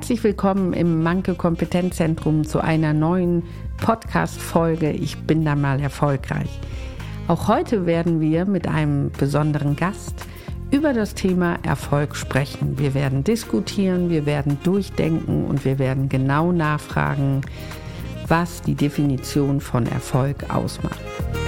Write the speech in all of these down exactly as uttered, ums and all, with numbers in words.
Herzlich willkommen im Manke Kompetenzzentrum zu einer neuen Podcast-Folge Ich bin da mal erfolgreich. Auch heute werden wir mit einem besonderen Gast über das Thema Erfolg sprechen. Wir werden diskutieren, wir werden durchdenken und wir werden genau nachfragen, was die Definition von Erfolg ausmacht.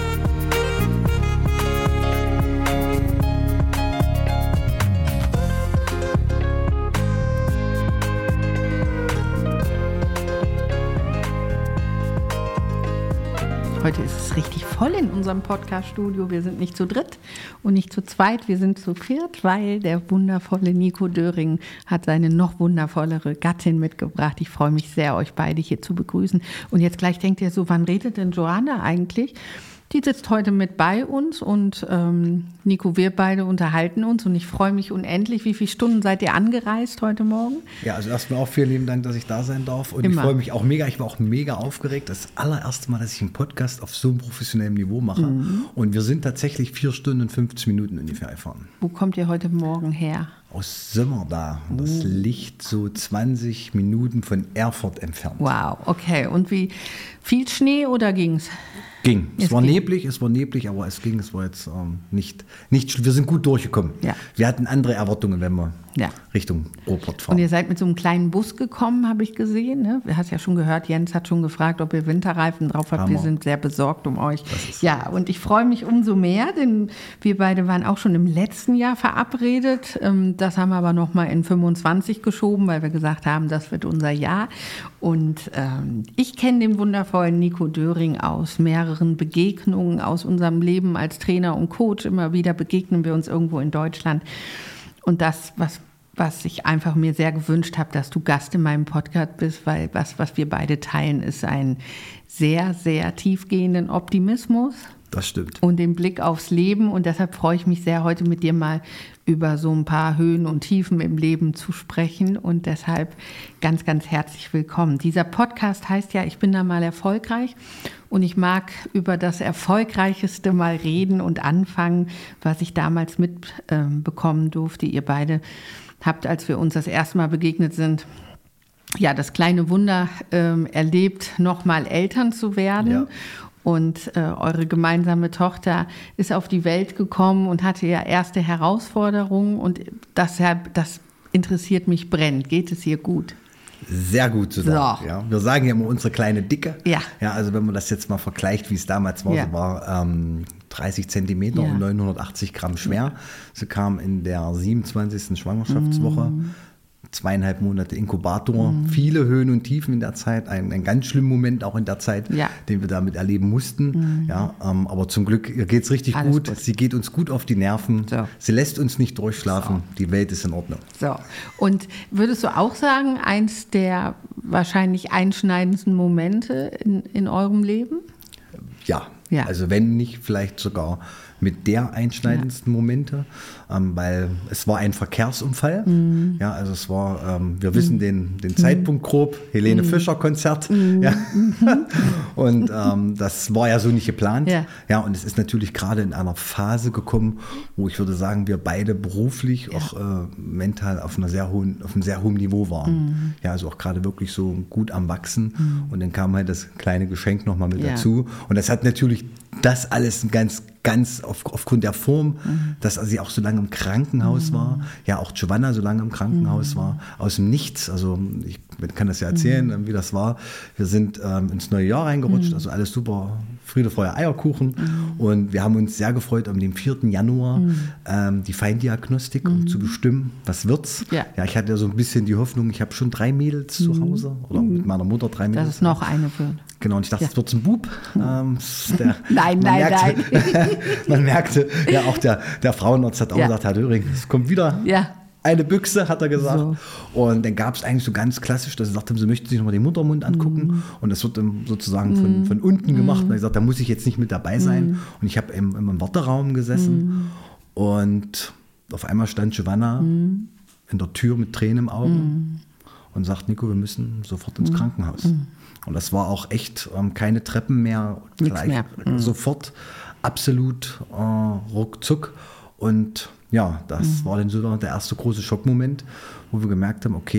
Heute ist es richtig voll in unserem Podcast-Studio. Wir sind nicht zu dritt und nicht zu zweit, wir sind zu viert, weil der wundervolle Nico Döring hat seine noch wundervollere Gattin mitgebracht. Ich freue mich sehr, euch beide hier zu begrüßen. Und jetzt gleich denkt ihr so, wann redet denn Joanna eigentlich? Die sitzt heute mit bei uns und ähm, Nico, wir beide unterhalten uns und ich freue mich unendlich. Wie viele Stunden seid ihr angereist heute Morgen? Ja, also erstmal auch vielen lieben Dank, dass ich da sein darf und Immer. Ich freue mich auch mega, ich war auch mega aufgeregt. Das allererste Mal, dass ich einen Podcast auf so einem professionellen Niveau mache mhm. und wir sind tatsächlich vier Stunden und fünfzehn Minuten ungefähr gefahren. Wo kommt ihr heute Morgen her? Aus Sömmerda. Das liegt so zwanzig Minuten von Erfurt entfernt. Wow, okay. Und wie viel Schnee oder ging's? Ging. Es, es war ging. neblig, es war neblig, aber es ging. Es war jetzt ähm, nicht, nicht, wir sind gut durchgekommen. Ja. Wir hatten andere Erwartungen, wenn wir ja. Richtung Ruhrpott fahren. Und ihr seid mit so einem kleinen Bus gekommen, habe ich gesehen. Ne? Du hast ja schon gehört, Jens hat schon gefragt, ob ihr Winterreifen drauf habt. Hammer. Wir sind sehr besorgt um euch. Ja, und ich freue mich umso mehr, denn wir beide waren auch schon im letzten Jahr verabredet. Das haben wir aber noch mal in fünfundzwanzig geschoben, weil wir gesagt haben, das wird unser Jahr. Und ähm, ich kenne den wundervollen Nico Döring aus mehreren Begegnungen aus unserem Leben als Trainer und Coach. Immer wieder begegnen wir uns irgendwo in Deutschland. Und das, was, was ich einfach mir sehr gewünscht habe, dass du Gast in meinem Podcast bist, weil was, was wir beide teilen, ist ein sehr, sehr tiefgehenden Optimismus. Das stimmt. Und den Blick aufs Leben. Und deshalb freue ich mich sehr, heute mit dir mal über so ein paar Höhen und Tiefen im Leben zu sprechen. Und deshalb ganz, ganz herzlich willkommen. Dieser Podcast heißt ja, ich bin da mal erfolgreich. Und ich mag über das Erfolgreichste mal reden und anfangen, was ich damals mitbekommen äh, durfte. Ihr beide habt, als wir uns das erste Mal begegnet sind, ja, das kleine Wunder äh, erlebt, nochmal Eltern zu werden. Ja. Und äh, eure gemeinsame Tochter ist auf die Welt gekommen und hatte ja erste Herausforderungen. Und deshalb, das interessiert mich brennend. Geht es ihr gut? Sehr gut zusammen. So. Ja. Wir sagen ja immer unsere kleine Dicke. Ja. Ja, also wenn man das jetzt mal vergleicht, wie es damals war, ja. sie war ähm, dreißig Zentimeter ja. und neunhundertachtzig Gramm schwer. Ja. Sie kam in der siebenundzwanzigsten Schwangerschaftswoche. Mm. Zweieinhalb Monate Inkubator, mhm. viele Höhen und Tiefen in der Zeit, ein, ein ganz schlimmer Moment auch in der Zeit, ja. den wir damit erleben mussten. Mhm. Ja, ähm, aber zum Glück, ihr geht es richtig gut. gut, sie geht uns gut auf die Nerven, so. Sie lässt uns nicht durchschlafen, so. Die Welt ist in Ordnung. So. Und würdest du auch sagen, eins der wahrscheinlich einschneidendsten Momente in, in eurem Leben? Ja. ja, also wenn nicht, vielleicht sogar mit der einschneidendsten ja. Momente, ähm, weil es war ein Verkehrsunfall. Mhm. Ja, also es war, ähm, wir wissen mhm. den, den Zeitpunkt grob, Helene mhm. Fischer Konzert. Mhm. Ja. Und ähm, das war ja so nicht geplant. Ja. Ja, und es ist natürlich gerade in einer Phase gekommen, wo ich würde sagen, wir beide beruflich ja. auch äh, mental auf, einer sehr hohen, auf einem sehr hohen Niveau waren. Mhm. Ja, also auch gerade wirklich so gut am Wachsen. Mhm. Und dann kam halt das kleine Geschenk nochmal mit ja. dazu. Und das hat natürlich das alles ein ganz ganz auf, aufgrund der Form, mhm. dass sie auch so lange im Krankenhaus mhm. war, ja auch Giovanna so lange im Krankenhaus mhm. war, aus dem Nichts, also ich kann das ja erzählen, mhm. wie das war. Wir sind ähm, ins neue Jahr reingerutscht, mhm. also alles super, Friede, Feuer, Eierkuchen mhm. und wir haben uns sehr gefreut, um den vierten Januar mhm. ähm, die Feindiagnostik, um mhm. zu bestimmen, was wird's. Ja. ja, ich hatte ja so ein bisschen die Hoffnung, ich habe schon drei Mädels mhm. zu Hause oder mit meiner Mutter drei Mädels. Das ist noch eine für. Genau, und ich dachte, es ja. wird ein Bub. Ähm, der, nein, nein, merkte, nein. Man merkte, ja auch der, der Frauenarzt hat auch ja. gesagt, Herr Döring, es kommt wieder ja. eine Büchse, hat er gesagt. So. Und dann gab es eigentlich so ganz klassisch, dass er sagte, sie möchten sich nochmal den Muttermund angucken. Mm. Und das wird dann sozusagen von, von unten gemacht. Mm. Und er gesagt, da muss ich jetzt nicht mit dabei sein. Mm. Und ich habe im, im Warteraum gesessen. Mm. Und auf einmal stand Giovanna mm. in der Tür mit Tränen im Auge mm. und sagt, Nico, wir müssen sofort ins mm. Krankenhaus. Mm. Und das war auch echt ähm, keine Treppen mehr, gleich mehr. Mhm. sofort, absolut äh, ruckzuck. Und ja, das mhm. war dann so der erste große Schockmoment, wo wir gemerkt haben, okay,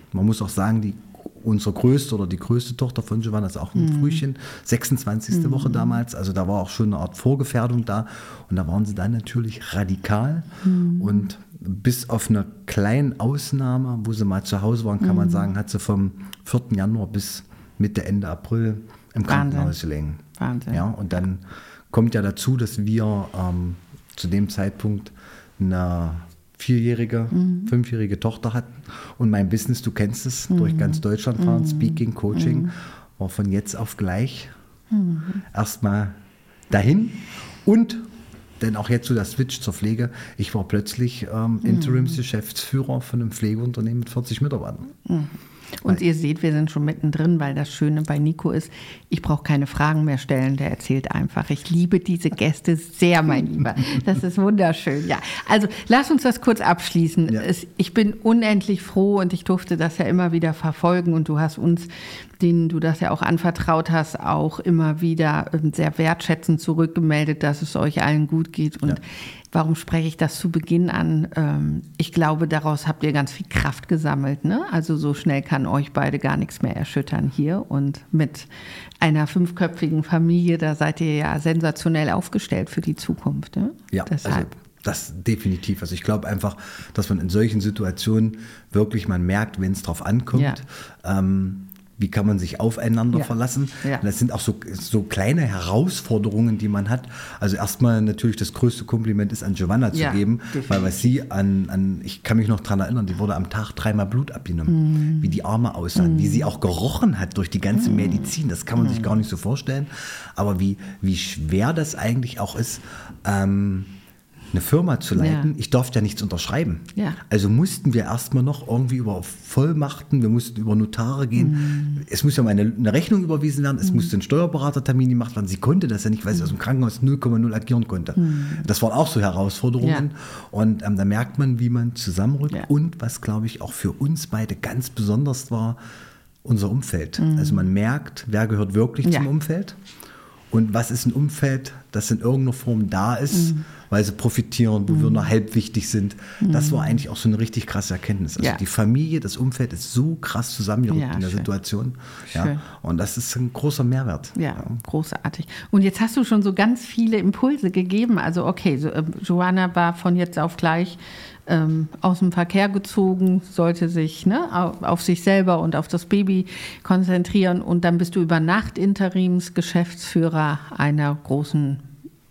man muss auch sagen, die unsere größte oder die größte Tochter von Giovanna ist auch ein mhm. Frühchen, sechsundzwanzigste Mhm. Woche damals, also da war auch schon eine Art Vorgefährdung da und da waren sie dann natürlich radikal mhm. und bis auf eine kleine Ausnahme, wo sie mal zu Hause waren, kann mhm. man sagen, hat sie vom vierten Januar bis Mitte, Ende April im Krankenhaus gelegen. Wahnsinn. Ja, und dann kommt ja dazu, dass wir ähm, zu dem Zeitpunkt eine vierjährige, mhm. fünfjährige Tochter hatten und mein Business, du kennst es, mhm. durch ganz Deutschland fahren, mhm. Speaking, Coaching, mhm. war von jetzt auf gleich mhm. erstmal dahin und denn auch jetzt so der Switch zur Pflege, ich war plötzlich ähm, Interims-Geschäftsführer von einem Pflegeunternehmen mit vierzig Mitarbeitern. Mhm. Und ihr seht, wir sind schon mittendrin, weil das Schöne bei Nico ist, ich brauche keine Fragen mehr stellen, der erzählt einfach. Ich liebe diese Gäste sehr, mein Lieber. Das ist wunderschön. Ja, also lass uns das kurz abschließen. Ja. Es, ich bin unendlich froh und ich durfte das ja immer wieder verfolgen und du hast uns, denen du das ja auch anvertraut hast, auch immer wieder sehr wertschätzend zurückgemeldet, dass es euch allen gut geht. Und ja. Warum spreche ich das zu Beginn an? Ich glaube, daraus habt ihr ganz viel Kraft gesammelt, ne? Also so schnell kann euch beide gar nichts mehr erschüttern hier. Und mit einer fünfköpfigen Familie, da seid ihr ja sensationell aufgestellt für die Zukunft. Ne? Ja, deshalb. Also das definitiv. Also ich glaube einfach, dass man in solchen Situationen wirklich, man merkt, wenn es drauf ankommt, ja. ähm, wie kann man sich aufeinander ja. verlassen? Ja. Und das sind auch so, so kleine Herausforderungen, die man hat. Also erstmal natürlich das größte Kompliment ist an Giovanna zu ja, geben, definitiv. Weil was sie an, an, ich kann mich noch daran erinnern, die wurde am Tag dreimal Blut abgenommen, mm. wie die Arme aussahen, mm. wie sie auch gerochen hat durch die ganze mm. Medizin. Das kann man mm. sich gar nicht so vorstellen. Aber wie, wie schwer das eigentlich auch ist, ähm, eine Firma zu leiten, ja. ich durfte ja nichts unterschreiben. Ja. Also mussten wir erstmal noch irgendwie über Vollmachten, wir mussten über Notare gehen. Mm. Es muss ja mal eine, eine Rechnung überwiesen werden, es mm. musste ein Steuerberatertermin gemacht werden. Sie konnte das ja nicht, weil sie mm. aus dem Krankenhaus null Komma null agieren konnte. Mm. Das waren auch so Herausforderungen. Ja. Und ähm, da merkt man, wie man zusammenrückt. Ja. Und was, glaube ich, auch für uns beide ganz besonders war, unser Umfeld. Mm. Also man merkt, wer gehört wirklich ja. zum Umfeld und was ist ein Umfeld, das in irgendeiner Form da ist, mm. weil sie profitieren, wo mm. wir nur halb wichtig sind. Mm. Das war eigentlich auch so eine richtig krasse Erkenntnis. Also ja. die Familie, das Umfeld ist so krass zusammengerückt ja, in der schön. Situation. Ja. Und das ist ein großer Mehrwert. Ja, ja, großartig. Und jetzt hast du schon so ganz viele Impulse gegeben. Also okay, so, äh, Giovanna war von jetzt auf gleich ähm, aus dem Verkehr gezogen, sollte sich ne, auf, auf sich selber und auf das Baby konzentrieren. Und dann bist du über Nacht Interimsgeschäftsführer einer großen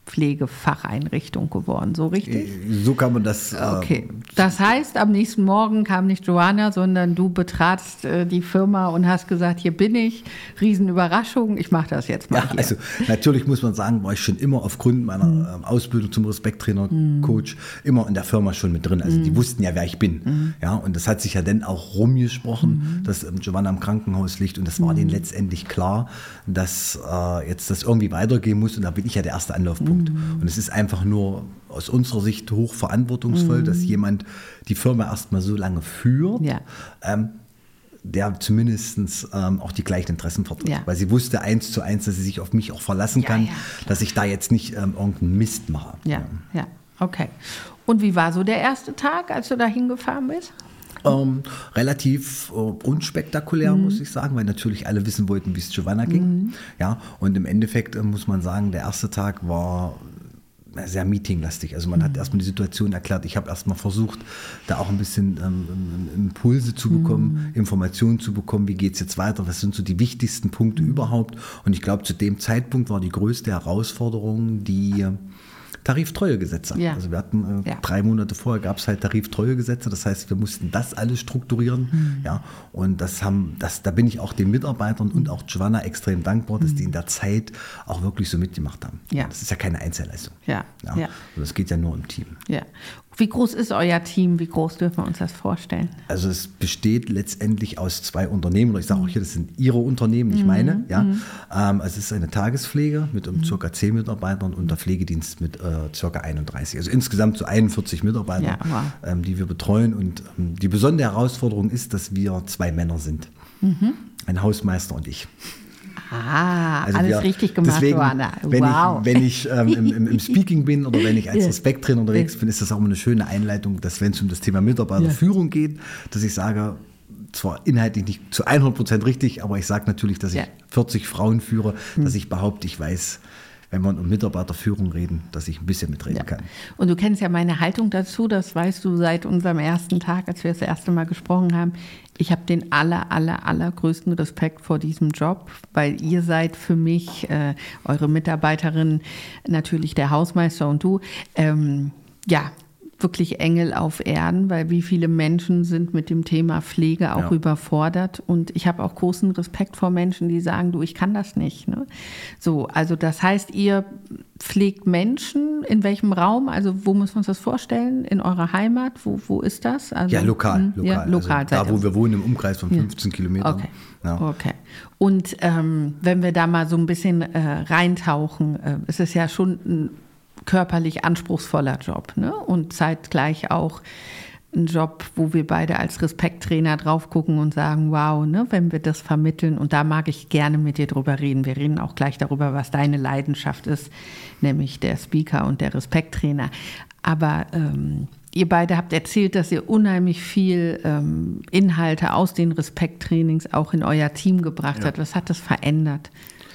Pflegefacheinrichtung geworden, so richtig? So kann man das... Okay, äh, das heißt, am nächsten Morgen kam nicht Giovanna, sondern du betratst äh, die Firma und hast gesagt, hier bin ich, Riesenüberraschung, ich mache das jetzt mal ja, hier. Also natürlich muss man sagen, war ich schon immer aufgrund meiner mhm. äh, Ausbildung zum Respekttrainer, mhm. Coach, immer in der Firma schon mit drin. Also mhm. die wussten ja, wer ich bin. Mhm. Ja, und das hat sich ja dann auch rumgesprochen, mhm. dass ähm, Giovanna im Krankenhaus liegt und das war mhm. denen letztendlich klar, dass äh, jetzt das irgendwie weitergehen muss und da bin ich ja der erste Anlaufpunkt. Und es ist einfach nur aus unserer Sicht hoch verantwortungsvoll, mm. dass jemand die Firma erstmal so lange führt, ja. ähm, der zumindest ähm, auch die gleichen Interessen vertritt. Ja. Weil sie wusste eins zu eins, dass sie sich auf mich auch verlassen ja, kann, ja, dass ich da jetzt nicht ähm, irgendeinen Mist mache. Ja, ja, okay. Und wie war so der erste Tag, als du da hingefahren bist? Ähm, relativ äh, unspektakulär, mhm. muss ich sagen, weil natürlich alle wissen wollten, wie es Giovanna ging. Mhm. Ja, und im Endeffekt äh, muss man sagen, der erste Tag war sehr meetinglastig. Also man mhm. hat erstmal die Situation erklärt. Ich habe erstmal versucht, da auch ein bisschen ähm, Impulse zu bekommen, mhm. Informationen zu bekommen, wie geht es jetzt weiter, was sind so die wichtigsten Punkte mhm. überhaupt. Und ich glaube, zu dem Zeitpunkt war die größte Herausforderung die Tariftreuegesetze. Ja. Also wir hatten äh, ja. drei Monate vorher gab es halt Tariftreuegesetze, das heißt, wir mussten das alles strukturieren. Mhm. Ja, und das haben, das, da bin ich auch den Mitarbeitern mhm. und auch Giovanna extrem dankbar, dass mhm. die in der Zeit auch wirklich so mitgemacht haben. Ja. Das ist ja keine Einzelleistung. Ja. Ja. Ja. Also das geht ja nur im Team. Ja. Wie groß ist euer Team? Wie groß dürfen wir uns das vorstellen? Also es besteht letztendlich aus zwei Unternehmen. Oder ich sage auch hier, das sind Ihre Unternehmen, nicht meine. Mhm. Ja. Ähm, es ist eine Tagespflege mit um ca. zehn Mitarbeitern und der Pflegedienst mit äh, ca. einunddreißig. Also insgesamt so einundvierzig Mitarbeiter, ja, wow. ähm, die wir betreuen. Und ähm, die besondere Herausforderung ist, dass wir zwei Männer sind. Mhm. Ein Hausmeister und ich. Ah, also alles wir, richtig gemacht, deswegen, Johanna. Wenn wow. ich, wenn ich ähm, im, im Speaking bin oder wenn ich als Respekttrainer unterwegs bin, ist das auch immer eine schöne Einleitung, dass wenn es um das Thema Mitarbeiterführung geht, dass ich sage, zwar inhaltlich nicht zu hundert Prozent richtig, aber ich sage natürlich, dass ich ja. vierzig Frauen führe, hm. dass ich behaupte, ich weiß, wenn wir um Mitarbeiterführung reden, dass ich ein bisschen mitreden ja. kann. Und du kennst ja meine Haltung dazu, das weißt du seit unserem ersten Tag, als wir das erste Mal gesprochen haben. Ich habe den aller, aller, allergrößten Respekt vor diesem Job, weil ihr seid für mich, äh, eure Mitarbeiterin, natürlich der Hausmeister und du, ähm, ja, wirklich Engel auf Erden, weil wie viele Menschen sind mit dem Thema Pflege auch ja. überfordert. Und ich habe auch großen Respekt vor Menschen, die sagen, du, ich kann das nicht. Ne? So, also das heißt, ihr pflegt Menschen in welchem Raum? Also wo müssen wir uns das vorstellen? In eurer Heimat? Wo, wo ist das? Also, ja, lokal. lokal. Ja, lokal also da, wo wir wohnen, im Umkreis von fünfzehn ja. Kilometern. Okay. Ja. okay. Und ähm, wenn wir da mal so ein bisschen äh, reintauchen, äh, ist es ja schon ein körperlich anspruchsvoller Job, ne? Und zeitgleich auch ein Job, wo wir beide als Respekttrainer drauf gucken und sagen, wow, ne, wenn wir das vermitteln, und da mag ich gerne mit dir drüber reden. Wir reden auch gleich darüber, was deine Leidenschaft ist, nämlich der Speaker und der Respekttrainer. Aber ähm, ihr beide habt erzählt, dass ihr unheimlich viel ähm, Inhalte aus den Respekttrainings auch in euer Team gebracht ja. habt. Was hat das verändert?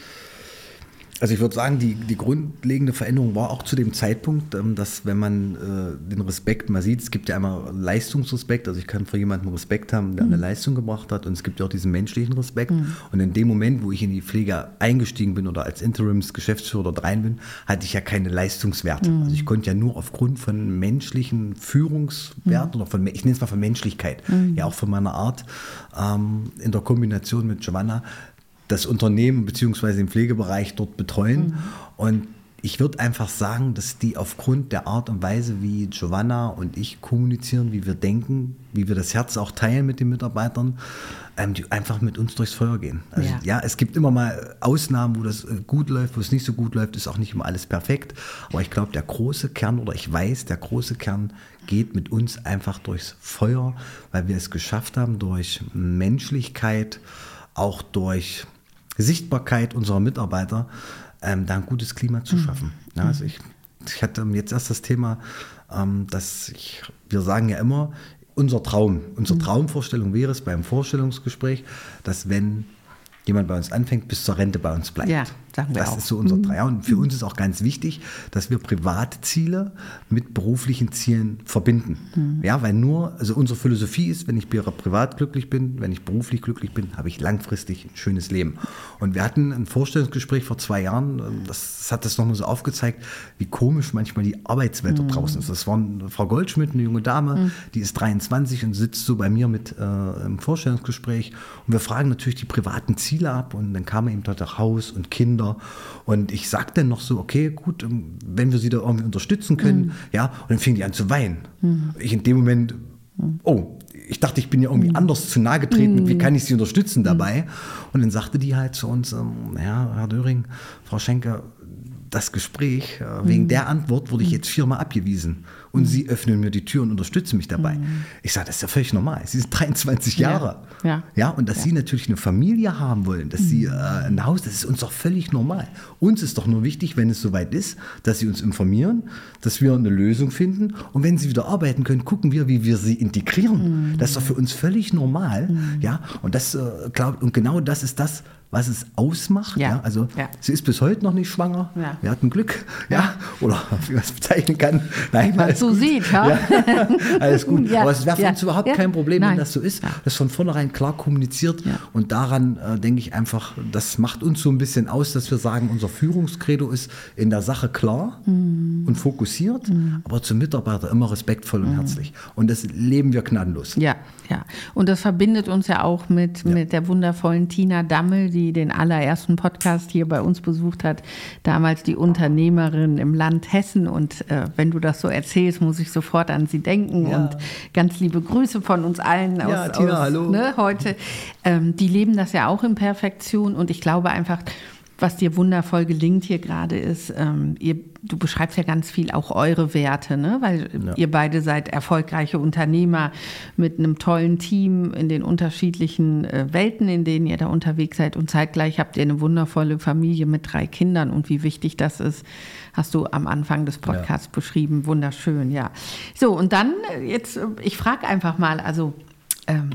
Also ich würde sagen, die, die grundlegende Veränderung war auch zu dem Zeitpunkt, dass wenn man äh, den Respekt mal sieht, es gibt ja einmal Leistungsrespekt, also ich kann vor jemandem Respekt haben, der mhm. eine Leistung gebracht hat, und es gibt ja auch diesen menschlichen Respekt. Mhm. Und in dem Moment, wo ich in die Pflege eingestiegen bin oder als Interims-Geschäftsführer dort rein bin, hatte ich ja keine Leistungswerte. Mhm. Also ich konnte ja nur aufgrund von menschlichen Führungswerten mhm. oder von, ich nenne es mal von Menschlichkeit, mhm. ja auch von meiner Art, ähm, in der Kombination mit Giovanna, das Unternehmen bzw. den Pflegebereich dort betreuen. Mhm. Und ich würde einfach sagen, dass die aufgrund der Art und Weise, wie Giovanna und ich kommunizieren, wie wir denken, wie wir das Herz auch teilen mit den Mitarbeitern, ähm, die einfach mit uns durchs Feuer gehen. Also ja. ja, es gibt immer mal Ausnahmen, wo das gut läuft, wo es nicht so gut läuft, ist auch nicht immer alles perfekt. Aber ich glaube, der große Kern, oder ich weiß, der große Kern geht mit uns einfach durchs Feuer, weil wir es geschafft haben, durch Menschlichkeit, auch durch Sichtbarkeit unserer Mitarbeiter, ähm, da ein gutes Klima zu schaffen. Mhm. Ja, also ich, ich hatte jetzt erst das Thema, ähm, dass ich, wir sagen ja immer, unser Traum, unsere mhm. Traumvorstellung wäre es beim Vorstellungsgespräch, dass wenn jemand bei uns anfängt, bis zur Rente bei uns bleibt. Ja, sagen wir das auch. ist so unser mhm. Traum. Und für uns ist auch ganz wichtig, dass wir private Ziele mit beruflichen Zielen verbinden. Mhm. Ja, weil nur, also unsere Philosophie ist, wenn ich privat glücklich bin, wenn ich beruflich glücklich bin, habe ich langfristig ein schönes Leben. Und wir hatten ein Vorstellungsgespräch vor zwei Jahren, das, das hat das nochmal so aufgezeigt, wie komisch manchmal die Arbeitswelt mhm. da draußen ist. Das war eine Frau Goldschmidt, eine junge Dame, mhm. die ist dreiundzwanzig und sitzt so bei mir mit äh, im Vorstellungsgespräch. Und wir fragen natürlich die privaten Ziele ab, und dann kam eben dort auch Haus und Kinder, und ich sagte dann noch so, okay, gut, wenn wir sie da irgendwie unterstützen können, mhm. ja, und dann fing die an zu weinen. Mhm. Ich in dem Moment, oh, ich dachte, ich bin ja irgendwie mhm. anders zu nahe getreten, mhm. wie kann ich sie unterstützen dabei? Mhm. Und dann sagte die halt zu uns, ähm, ja, Herr Döring, Frau Schenker, das Gespräch, äh, wegen mhm. der Antwort wurde ich jetzt viermal abgewiesen. Und mhm. Sie öffnen mir die Tür und unterstützen mich dabei. Mhm. Ich sage, das ist ja völlig normal. Sie sind dreiundzwanzig Jahre. Ja. Ja. Ja, und dass ja. Sie natürlich eine Familie haben wollen, dass mhm. Sie äh, ein Haus, das ist uns doch völlig normal. Uns ist doch nur wichtig, wenn es soweit ist, dass Sie uns informieren, dass wir eine Lösung finden. Und wenn Sie wieder arbeiten können, gucken wir, wie wir Sie integrieren. Mhm. Das ist doch für uns völlig normal. Mhm. Ja, und, das, äh, glaub, und genau das ist das, was es ausmacht. Ja. Ja, also ja. Sie ist bis heute noch nicht schwanger. Ja. Wir hatten Glück. Ja. Ja. Oder wie man es bezeichnen kann. Nein, wie man so gut. Sieht. Ja? Ja. Alles gut. Ja. Aber es wäre für ja. uns überhaupt ja. kein Problem, Nein. wenn das so ist. Ja. Das ist von vornherein klar kommuniziert. Ja. Und daran äh, denke ich einfach, das macht uns so ein bisschen aus, dass wir sagen, unser Führungskredo ist in der Sache klar mhm. und fokussiert, mhm. aber zum Mitarbeiter immer respektvoll und mhm. herzlich. Und das leben wir gnadenlos. Ja, ja. Und das verbindet uns ja auch mit, ja. mit der wundervollen Tina Dammel, die den allerersten Podcast hier bei uns besucht hat, damals die Unternehmerin im Land Hessen. Und äh, wenn du das so erzählst, muss ich sofort an sie denken. Ja. Und ganz liebe Grüße von uns allen aus, ja, Tina, aus hallo. Ne, heute. Ähm, die leben das ja auch in Perfektion. Und ich glaube einfach, was dir wundervoll gelingt hier gerade ist, ähm, ihr, du beschreibst ja ganz viel auch eure Werte, ne? Weil ja. ihr beide seid erfolgreiche Unternehmer mit einem tollen Team in den unterschiedlichen äh, Welten, in denen ihr da unterwegs seid, und zeitgleich habt ihr eine wundervolle Familie mit drei Kindern, und wie wichtig das ist, hast du am Anfang des Podcasts ja. beschrieben. Wunderschön, ja. So, und dann jetzt, ich frage einfach mal, also ähm,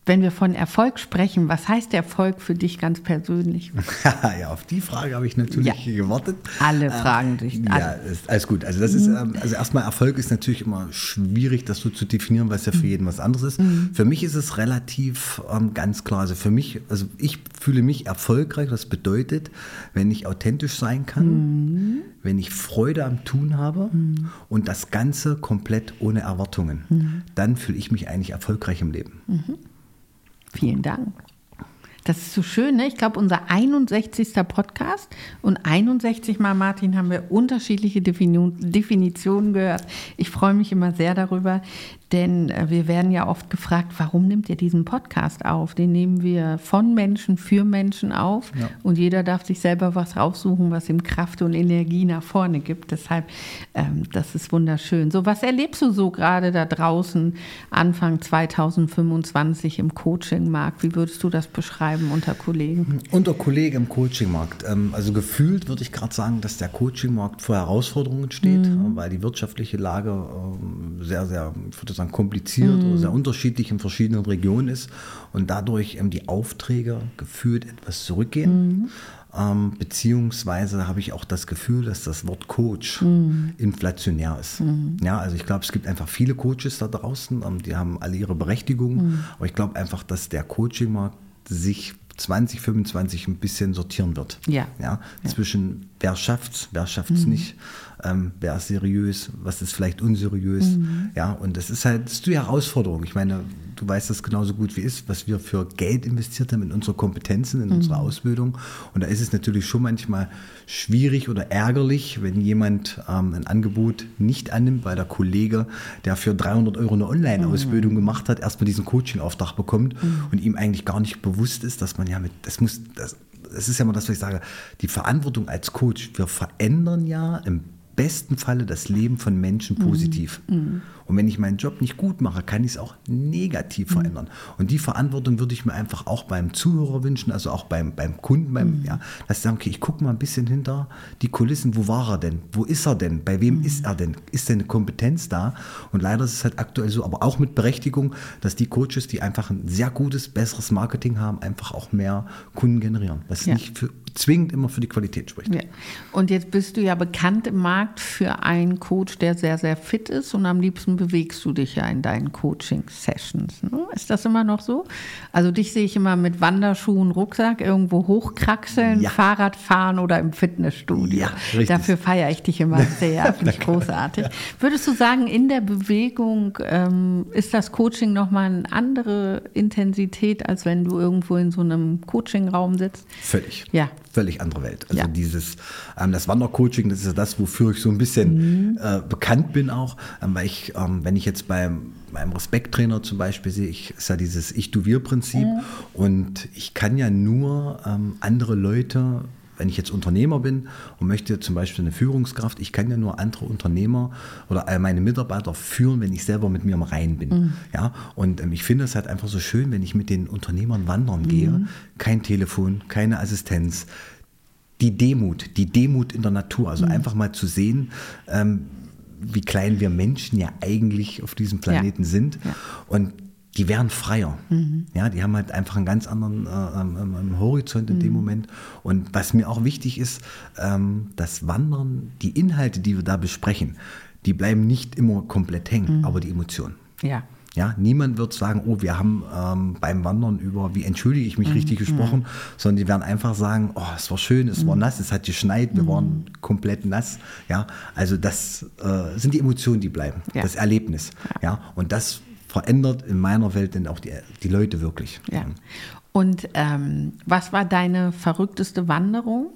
wenn wir von Erfolg sprechen, was heißt Erfolg für dich ganz persönlich? Ja, auf die Frage habe ich natürlich ja. gewartet. Alle Fragen ähm, dich. Ja, ist alles gut. Also das ist, ähm, also erstmal Erfolg ist natürlich immer schwierig, das so zu definieren, weil es ja für jeden was anderes ist. Mhm. Für mich ist es relativ ähm, ganz klar. Also für mich, also ich fühle mich erfolgreich. Das bedeutet, wenn ich authentisch sein kann, mhm. wenn ich Freude am Tun habe mhm. und das Ganze komplett ohne Erwartungen, mhm. dann fühle ich mich eigentlich erfolgreich im Leben. Mhm. Vielen Dank. Das ist so schön, ne? Ich glaube, unser einundsechzigster Podcast und einundsechzig Mal, Martin, haben wir unterschiedliche Definitionen gehört. Ich freue mich immer sehr darüber, denn wir werden ja oft gefragt, warum nimmt ihr diesen Podcast auf? Den nehmen wir von Menschen für Menschen auf ja. und jeder darf sich selber was raussuchen, was ihm Kraft und Energie nach vorne gibt. Deshalb, ähm, das ist wunderschön. So, was erlebst du so gerade da draußen Anfang zweitausendfünfundzwanzig im Coaching-Markt? Wie würdest du das beschreiben unter Kollegen? Unter Kollegen im Coaching-Markt. Also gefühlt würde ich gerade sagen, dass der Coaching-Markt vor Herausforderungen steht, mhm. weil die wirtschaftliche Lage sehr, sehr, ich würde sagen, kompliziert mhm. oder sehr unterschiedlich in verschiedenen Regionen ist und dadurch die Aufträge gefühlt etwas zurückgehen. Mhm. Ähm, beziehungsweise habe ich auch das Gefühl, dass das Wort Coach mhm. inflationär ist. Mhm. Ja, also ich glaube, es gibt einfach viele Coaches da draußen, ähm, die haben alle ihre Berechtigung, mhm. aber ich glaube einfach, dass der Coaching-Markt sich zwanzig fünfundzwanzig ein bisschen sortieren wird. Ja. Ja, zwischen wer schafft's, wer schafft's mhm. nicht, ähm, wer ist seriös, was ist vielleicht unseriös. Mhm. Ja, und das ist halt das ist die Herausforderung. Ich meine, du weißt das genauso gut wie ich, was wir für Geld investiert haben in unsere Kompetenzen, in mhm. unsere Ausbildung. Und da ist es natürlich schon manchmal schwierig oder ärgerlich, wenn jemand ähm, ein Angebot nicht annimmt, weil der Kollege, der für dreihundert Euro eine Online-Ausbildung mhm. gemacht hat, erstmal diesen Coaching-Auftrag bekommt mhm. und ihm eigentlich gar nicht bewusst ist, dass man ja mit, das muss, das, das ist ja immer das, was ich sage, die Verantwortung als Coach, wir verändern ja im besten Falle das Leben von Menschen positiv. Mhm. Und wenn ich meinen Job nicht gut mache, kann ich es auch negativ mhm. verändern. Und die Verantwortung würde ich mir einfach auch beim Zuhörer wünschen, also auch beim, beim Kunden, beim, mhm. ja, dass ich sage, okay, ich gucke mal ein bisschen hinter die Kulissen, wo war er denn? Wo ist er denn? Bei wem mhm. ist er denn? Ist denn eine Kompetenz da? Und leider ist es halt aktuell so, aber auch mit Berechtigung, dass die Coaches, die einfach ein sehr gutes, besseres Marketing haben, einfach auch mehr Kunden generieren, was ja. nicht für, zwingend immer für die Qualität spricht. Ja. Und jetzt bist du ja bekannt im Markt für einen Coach, der sehr, sehr fit ist und am liebsten bewegst du dich ja in deinen Coaching-Sessions. Ne? Ist das immer noch so? Also dich sehe ich immer mit Wanderschuhen, Rucksack irgendwo hochkraxeln, ja. Fahrrad fahren oder im Fitnessstudio. Ja, richtig. Dafür feiere ich dich immer sehr, finde ich großartig. Ja. Würdest du sagen, in der Bewegung ähm, ist das Coaching nochmal eine andere Intensität, als wenn du irgendwo in so einem Coaching-Raum sitzt? Völlig. Ja. Völlig andere Welt. Also ja. dieses, ähm, das Wandercoaching, das ist ja das, wofür ich so ein bisschen mhm. äh, bekannt bin auch, ähm, weil ich, ähm, wenn ich jetzt beim, beim Respekttrainer zum Beispiel sehe, ich, ist ja dieses Ich-Du-Wir-Prinzip mhm. und ich kann ja nur ähm, andere Leute, wenn ich jetzt Unternehmer bin und möchte zum Beispiel eine Führungskraft, ich kann ja nur andere Unternehmer oder meine Mitarbeiter führen, wenn ich selber mit mir mal rein bin. Mhm. Ja? Und ähm, ich finde es halt einfach so schön, wenn ich mit den Unternehmern wandern mhm. gehe, kein Telefon, keine Assistenz, die Demut, die Demut in der Natur, also mhm. einfach mal zu sehen, ähm, wie klein wir Menschen ja eigentlich auf diesem Planeten ja. sind ja. und die werden freier. Mhm. Ja, die haben halt einfach einen ganz anderen äh, ähm, Horizont in mhm. dem Moment. Und was mir auch wichtig ist, ähm, das Wandern, die Inhalte, die wir da besprechen, die bleiben nicht immer komplett hängen, mhm. aber die Emotionen. Ja. Ja, niemand wird sagen, oh, wir haben ähm, beim Wandern über, wie entschuldige ich mich, mhm. richtig gesprochen, mhm. sondern die werden einfach sagen, oh, es war schön, es mhm. war nass, es hat geschneit, wir mhm. waren komplett nass. Ja, also das äh, sind die Emotionen, die bleiben, ja. das Erlebnis. Ja. Ja, und das verändert in meiner Welt denn auch die, die Leute wirklich. Ja. Und ähm, was war deine verrückteste Wanderung?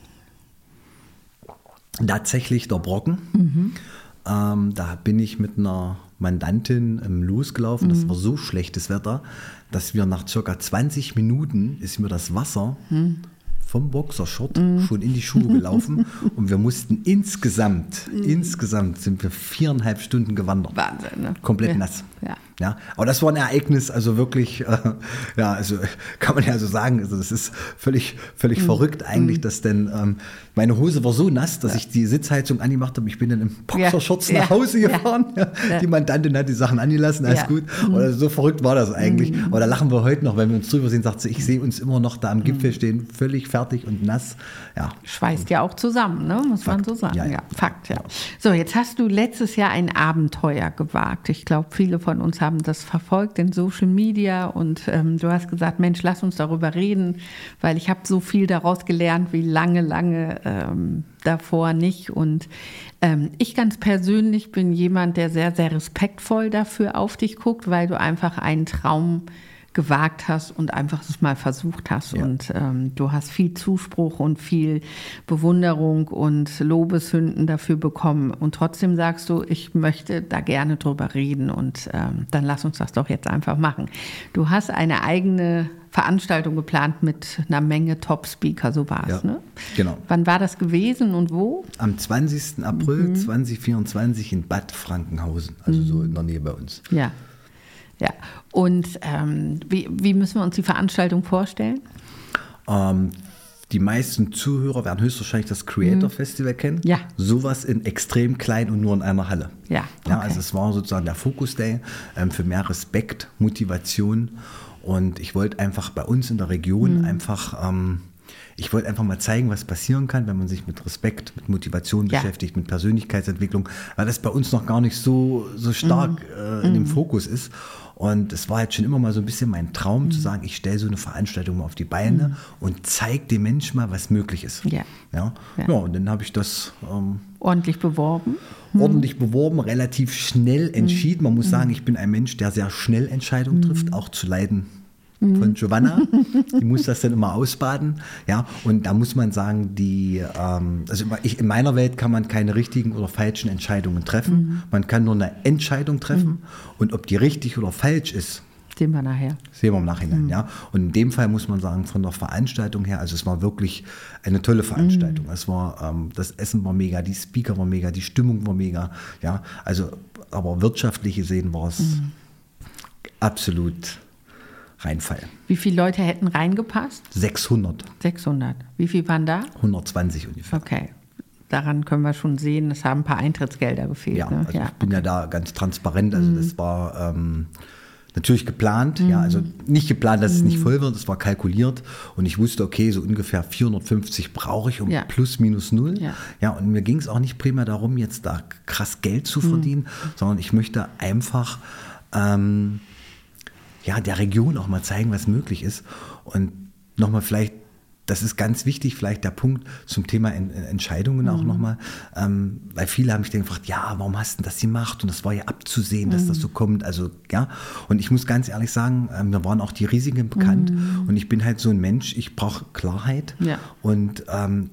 Tatsächlich der Brocken. Mhm. Ähm, da bin ich mit einer Mandantin ähm, losgelaufen. Mhm. Das war so schlechtes Wetter, dass wir nach circa zwanzig Minuten ist mir das Wasser mhm. vom Boxershort mm. schon in die Schuhe gelaufen und wir mussten insgesamt, mm. insgesamt sind wir viereinhalb Stunden gewandert. Wahnsinn, ne? Komplett ja. nass. Ja. Ja, aber das war ein Ereignis, also wirklich, äh, ja, also kann man ja so sagen, also das ist völlig, völlig mm. verrückt eigentlich, mm. dass denn ähm, meine Hose war so nass, dass ja. ich die Sitzheizung angemacht habe. Ich bin dann im Boxershorts ja. nach Hause ja. gefahren. Ja. Ja. Die Mandantin hat die Sachen angelassen, alles ja. gut. Mm. Oder so verrückt war das eigentlich. Mm. Aber da lachen wir heute noch, wenn wir uns drüber sehen, sagt sie, ich sehe uns immer noch da am Gipfel stehen, völlig fertig und nass. Ja. Schweißt ja auch zusammen, ne? Muss Fakt. man so sagen. Ja, ja. ja, Fakt, ja. So, jetzt hast du letztes Jahr ein Abenteuer gewagt. Ich glaube, viele von uns haben haben das verfolgt in Social Media und ähm, du hast gesagt, Mensch, lass uns darüber reden, weil ich habe so viel daraus gelernt, wie lange, lange ähm, davor nicht. Und ähm, ich ganz persönlich bin jemand, der sehr, sehr respektvoll dafür auf dich guckt, weil du einfach einen Traum gewagt hast und einfach es mal versucht hast. Ja. Und ähm, du hast viel Zuspruch und viel Bewunderung und Lobeshymnen dafür bekommen. Und trotzdem sagst du, ich möchte da gerne drüber reden und ähm, dann lass uns das doch jetzt einfach machen. Du hast eine eigene Veranstaltung geplant mit einer Menge Top-Speaker, so war es, ja, ne? Genau. Wann war das gewesen und wo? Am zwanzigsten April mhm. zweitausendvierundzwanzig in Bad Frankenhausen, also mhm. so in der Nähe bei uns. Ja. Ja, und ähm, wie, wie müssen wir uns die Veranstaltung vorstellen? Ähm, die meisten Zuhörer werden höchstwahrscheinlich das Creator mhm. Festival kennen. Ja. Sowas in extrem klein und nur in einer Halle. Ja, okay. Ja, also es war sozusagen der Focus Day ähm, für mehr Respekt, Motivation. Und ich wollte einfach bei uns in der Region mhm. einfach... Ähm, Ich wollte einfach mal zeigen, was passieren kann, wenn man sich mit Respekt, mit Motivation ja. beschäftigt, mit Persönlichkeitsentwicklung, weil das bei uns noch gar nicht so, so stark mm. äh, in mm. dem Fokus ist. Und es war jetzt schon immer mal so ein bisschen mein Traum, mm. zu sagen, ich stelle so eine Veranstaltung mal auf die Beine mm. und zeige dem Menschen mal, was möglich ist. Ja, ja. ja. ja und dann habe ich das ähm, ordentlich beworben. Ordentlich beworben, relativ schnell entschieden. Man muss mm. sagen, ich bin ein Mensch, der sehr schnell Entscheidungen mm. trifft, auch zu Leiden von Giovanna, die muss das dann immer ausbaden, ja, und da muss man sagen, die, ähm, also ich, in meiner Welt kann man keine richtigen oder falschen Entscheidungen treffen, mhm. man kann nur eine Entscheidung treffen mhm. und ob die richtig oder falsch ist, sehen wir nachher. Sehen wir im Nachhinein, mhm. ja, und in dem Fall muss man sagen, von der Veranstaltung her, also es war wirklich eine tolle Veranstaltung, mhm. es war, ähm, das Essen war mega, die Speaker waren mega, die Stimmung war mega, ja, also, aber wirtschaftlich gesehen war es mhm. absolut Reinfall. Wie viele Leute hätten reingepasst? sechshundert. sechshundert. Wie viel waren da? hundertzwanzig ungefähr. Okay. Daran können wir schon sehen, es haben ein paar Eintrittsgelder gefehlt. Ja, ne? also ja. ich bin ja da ganz transparent. Also mhm. das war ähm, natürlich geplant. Mhm. Ja, also nicht geplant, dass mhm. es nicht voll wird. Das war kalkuliert. Und ich wusste, okay, so ungefähr vierhundertfünfzig brauche ich um ja. plus minus null. Ja, ja, und mir ging es auch nicht primär darum, jetzt da krass Geld zu verdienen, mhm. sondern ich möchte einfach... Ähm, ja, der Region auch mal zeigen, was möglich ist. Und nochmal vielleicht, das ist ganz wichtig, vielleicht der Punkt zum Thema Entscheidungen mhm. auch nochmal, ähm, weil viele haben mich dann gefragt, ja, warum hast du das gemacht? Und das war ja abzusehen, dass mhm. das so kommt. Also, ja, und ich muss ganz ehrlich sagen, ähm, da waren auch die Risiken bekannt. Mhm. Und ich bin halt so ein Mensch, ich brauche Klarheit. Ja. Und ähm,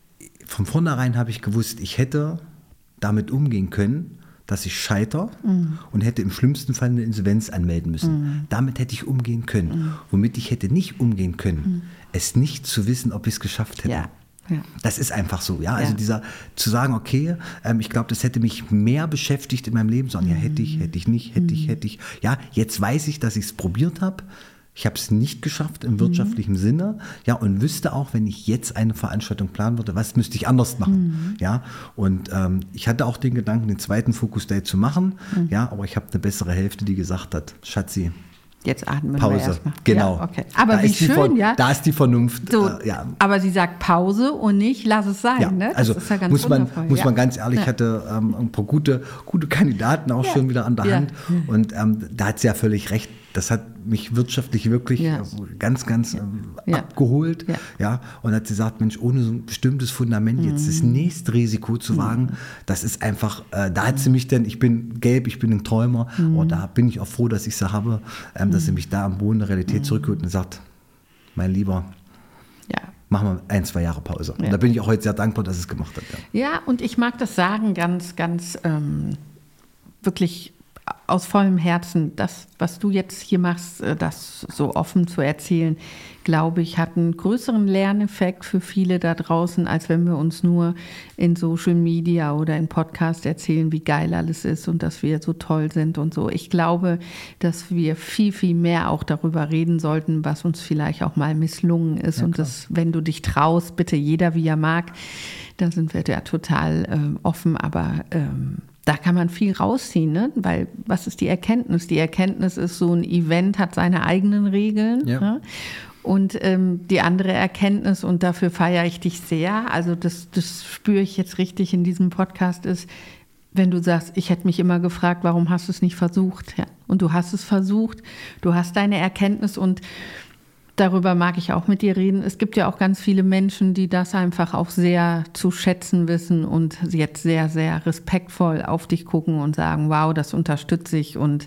von vornherein habe ich gewusst, ich hätte damit umgehen können, dass ich scheitere mm. und hätte im schlimmsten Fall eine Insolvenz anmelden müssen. Mm. Damit hätte ich umgehen können. Mm. Womit ich hätte nicht umgehen können, mm. es nicht zu wissen, ob ich es geschafft hätte. Ja. Ja. Das ist einfach so. Ja? Also ja. dieser zu sagen, okay, ähm, ich glaube, das hätte mich mehr beschäftigt in meinem Leben, sondern mm. ja, hätte ich, hätte ich nicht, hätte mm. ich, hätte ich. Ja, jetzt weiß ich, dass ich es probiert habe. Ich habe es nicht geschafft im wirtschaftlichen mhm. Sinne, ja, und wüsste auch, wenn ich jetzt eine Veranstaltung planen würde, was müsste ich anders machen, mhm. ja, und ähm, ich hatte auch den Gedanken, den zweiten Focus Day zu machen, mhm. ja, aber ich habe eine bessere Hälfte, die gesagt hat, Schatzi, jetzt atmen Pause. wir erstmal. Genau. Ja, okay. Aber da wie schön, Ver- ja. Da ist die Vernunft. So, äh, ja. Aber sie sagt Pause und nicht, lass es sein. Ja, ne? Das also ist ja ganz muss man, muss ja. man ganz ehrlich, ja. ich hatte ähm, ein paar gute, gute Kandidaten auch ja. schon wieder an der ja. Hand. Und ähm, da hat sie ja völlig recht. Das hat mich wirtschaftlich wirklich ja. ganz, ganz ähm, ja. abgeholt. Ja. Ja. Und hat sie gesagt, Mensch, ohne so ein bestimmtes Fundament, mhm. jetzt das nächste Risiko zu wagen, mhm. das ist einfach, äh, da hat sie mich denn, ich bin gelb, ich bin ein Träumer, mhm. aber da bin ich auch froh, dass ich sie habe, ähm, dass sie mich da am Boden der Realität mhm. zurückholt und sagt, mein Lieber, ja. machen wir ein, zwei Jahre Pause. Ja. Und da bin ich auch heute sehr dankbar, dass es gemacht hat. Ja, ja, und ich mag das sagen, ganz, ganz ähm, wirklich aus vollem Herzen, das, was du jetzt hier machst, das so offen zu erzählen, glaube ich, hat einen größeren Lerneffekt für viele da draußen, als wenn wir uns nur in Social Media oder in Podcast erzählen, wie geil alles ist und dass wir so toll sind und so. Ich glaube, dass wir viel, viel mehr auch darüber reden sollten, was uns vielleicht auch mal misslungen ist. Ja, und das, wenn du dich traust, bitte jeder, wie er mag, da sind wir ja total ähm, offen, aber ähm, da kann man viel rausziehen, ne? Weil was ist die Erkenntnis? Die Erkenntnis ist, so ein Event hat seine eigenen Regeln. Ja. Ne? Und ähm, die andere Erkenntnis, und dafür feiere ich dich sehr, also das, das spüre ich jetzt richtig in diesem Podcast, ist, wenn du sagst, ich hätte mich immer gefragt, warum hast du es nicht versucht? Ja. Und du hast es versucht, du hast deine Erkenntnis, und darüber mag ich auch mit dir reden. Es gibt ja auch ganz viele Menschen, die das einfach auch sehr zu schätzen wissen und jetzt sehr, sehr respektvoll auf dich gucken und sagen, wow, das unterstütze ich, und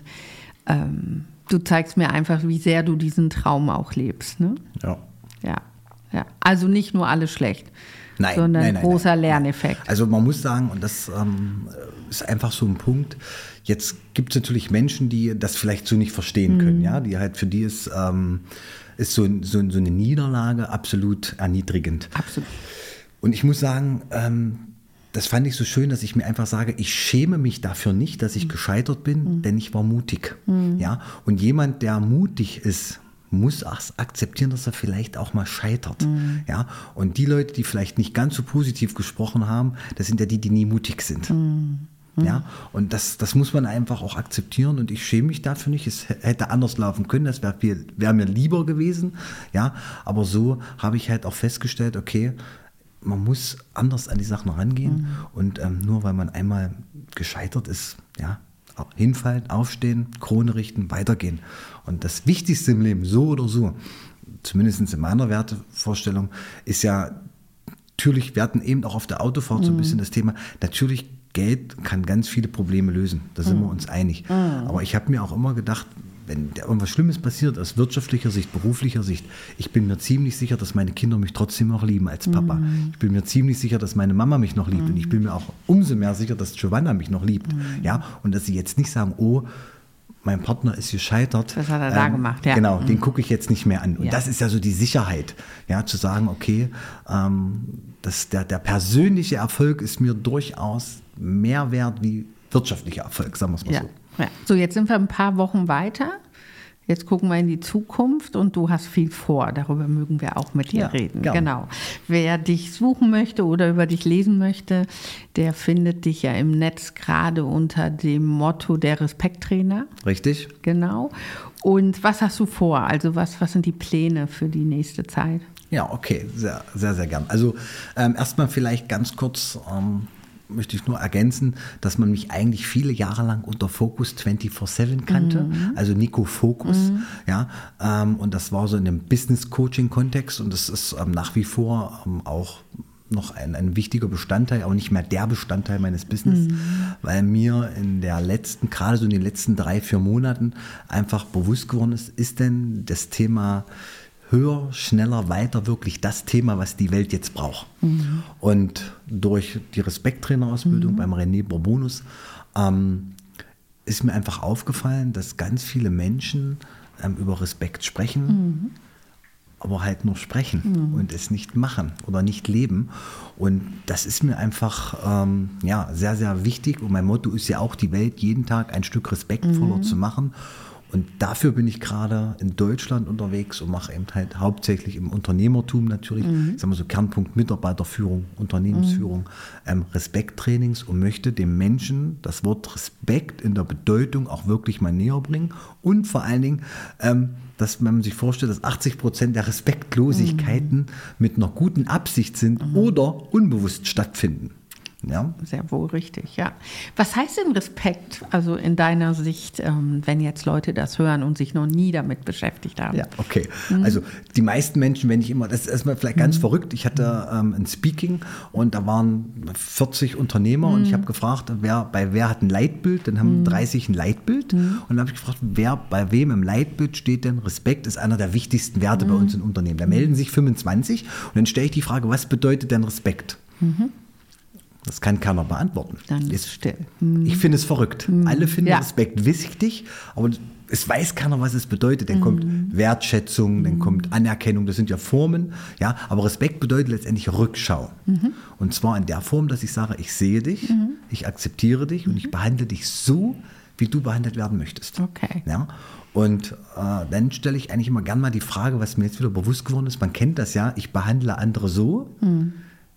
ähm, du zeigst mir einfach, wie sehr du diesen Traum auch lebst. Ne? Ja. Ja, ja. Also nicht nur alles schlecht, nein, sondern nein, nein, großer nein. Lerneffekt. Also man muss sagen, und das ähm, ist einfach so ein Punkt, jetzt gibt es natürlich Menschen, die das vielleicht so nicht verstehen können, mhm. ja, die halt, für die ist, ähm, ist so, so, so eine Niederlage absolut erniedrigend. Absolut. Und ich muss sagen, ähm, das fand ich so schön, dass ich mir einfach sage, ich schäme mich dafür nicht, dass ich gescheitert bin, mhm. denn ich war mutig. Mhm. Ja? Und jemand, der mutig ist, muss akzeptieren, dass er vielleicht auch mal scheitert. Mhm. Ja? Und die Leute, die vielleicht nicht ganz so positiv gesprochen haben, das sind ja die, die nie mutig sind. Mhm. Ja? Und das, das muss man einfach auch akzeptieren, und ich schäme mich dafür nicht. Es hätte anders laufen können, das wäre wär mir lieber gewesen. Ja? Aber so habe ich halt auch festgestellt, okay, man muss anders an die Sachen rangehen, mhm. und ähm, nur weil man einmal gescheitert ist, ja, hinfallen, aufstehen, Krone richten, weitergehen. Und das Wichtigste im Leben, so oder so, zumindest in meiner Wertevorstellung, ist ja, natürlich, wir hatten eben auch auf der Autofahrt mhm. so ein bisschen das Thema, natürlich Geld kann ganz viele Probleme lösen, da sind mhm. wir uns einig. Mhm. Aber ich habe mir auch immer gedacht, wenn irgendwas Schlimmes passiert, aus wirtschaftlicher Sicht, beruflicher Sicht, ich bin mir ziemlich sicher, dass meine Kinder mich trotzdem noch lieben als Papa. Mm. Ich bin mir ziemlich sicher, dass meine Mama mich noch liebt. Mm. Und ich bin mir auch umso mehr sicher, dass Giovanna mich noch liebt. Mm. Ja? Und dass sie jetzt nicht sagen, oh, mein Partner ist gescheitert. Das hat er ähm, da gemacht, ja. Genau, mm. den gucke ich jetzt nicht mehr an. Und ja. das ist ja so die Sicherheit, ja, zu sagen, okay, ähm, das, der, der persönliche Erfolg ist mir durchaus mehr wert wie wirtschaftlicher Erfolg, sagen wir es mal ja. so. Ja. So, jetzt sind wir ein paar Wochen weiter. Jetzt gucken wir in die Zukunft, und du hast viel vor. Darüber mögen wir auch mit dir ja, reden. Gerne. Genau. Wer dich suchen möchte oder über dich lesen möchte, der findet dich ja im Netz gerade unter dem Motto der Respekttrainer. Richtig. Genau. Und was hast du vor? Also was, was sind die Pläne für die nächste Zeit? Ja, okay. Sehr, sehr, sehr gern. Also ähm, erstmal vielleicht ganz kurz... Ähm, möchte ich nur ergänzen, dass man mich eigentlich viele Jahre lang unter Focus vierundzwanzig sieben kannte, mhm. also Nico Focus. Mhm. Ja, ähm, und das war so in einem Business-Coaching-Kontext, und das ist ähm, nach wie vor ähm, auch noch ein, ein wichtiger Bestandteil, aber nicht mehr der Bestandteil meines Business, mhm. weil mir in der letzten, gerade so in den letzten drei, vier Monaten einfach bewusst geworden ist, ist denn das Thema höher, schneller, weiter wirklich das Thema, was die Welt jetzt braucht. Mhm. Und durch die Respekttrainerausbildung mhm. beim René Bourbonus ähm, ist mir einfach aufgefallen, dass ganz viele Menschen ähm, über Respekt sprechen, mhm. aber halt nur sprechen mhm. und es nicht machen oder nicht leben. Und das ist mir einfach ähm, ja, sehr, sehr wichtig. Und mein Motto ist ja auch, die Welt jeden Tag ein Stück respektvoller mhm. zu machen. Und dafür bin ich gerade in Deutschland unterwegs und mache eben halt hauptsächlich im Unternehmertum natürlich, mhm. ich sag mal so Kernpunkt Mitarbeiterführung, Unternehmensführung, mhm. ähm, Respekttrainings, und möchte dem Menschen das Wort Respekt in der Bedeutung auch wirklich mal näher bringen, und vor allen Dingen, ähm, dass man sich vorstellt, dass achtzig Prozent der Respektlosigkeiten mhm. mit einer guten Absicht sind mhm. oder unbewusst stattfinden. Ja. Sehr wohl richtig, ja. Was heißt denn Respekt, also in deiner Sicht, ähm, wenn jetzt Leute das hören und sich noch nie damit beschäftigt haben? Ja, okay. Mhm. Also die meisten Menschen, wenn ich immer, das ist erstmal vielleicht ganz mhm. verrückt, ich hatte ähm, ein Speaking, und da waren vierzig Unternehmer, mhm. und ich habe gefragt, wer, bei wer hat ein Leitbild, dann haben mhm. dreißig ein Leitbild, mhm. und dann habe ich gefragt, wer bei wem im Leitbild steht denn Respekt, ist einer der wichtigsten Werte mhm. bei uns in Unternehmen. Da melden sich fünfundzwanzig, und dann stelle ich die Frage, was bedeutet denn Respekt? Mhm. Das kann keiner beantworten. Dann ist still. Hm. Ich finde es verrückt. Hm. Alle finden ja. Respekt wichtig, aber es weiß keiner, was es bedeutet. Dann hm. kommt Wertschätzung, hm. dann kommt Anerkennung, das sind ja Formen. Ja, aber Respekt bedeutet letztendlich Rückschau. Mhm. Und zwar in der Form, dass ich sage, ich sehe dich, mhm. ich akzeptiere dich mhm. und ich behandle dich so, wie du behandelt werden möchtest. Okay. Ja? Und äh, dann stelle ich eigentlich immer gern mal die Frage, was mir jetzt wieder bewusst geworden ist, man kennt das ja, ich behandle andere so, mhm.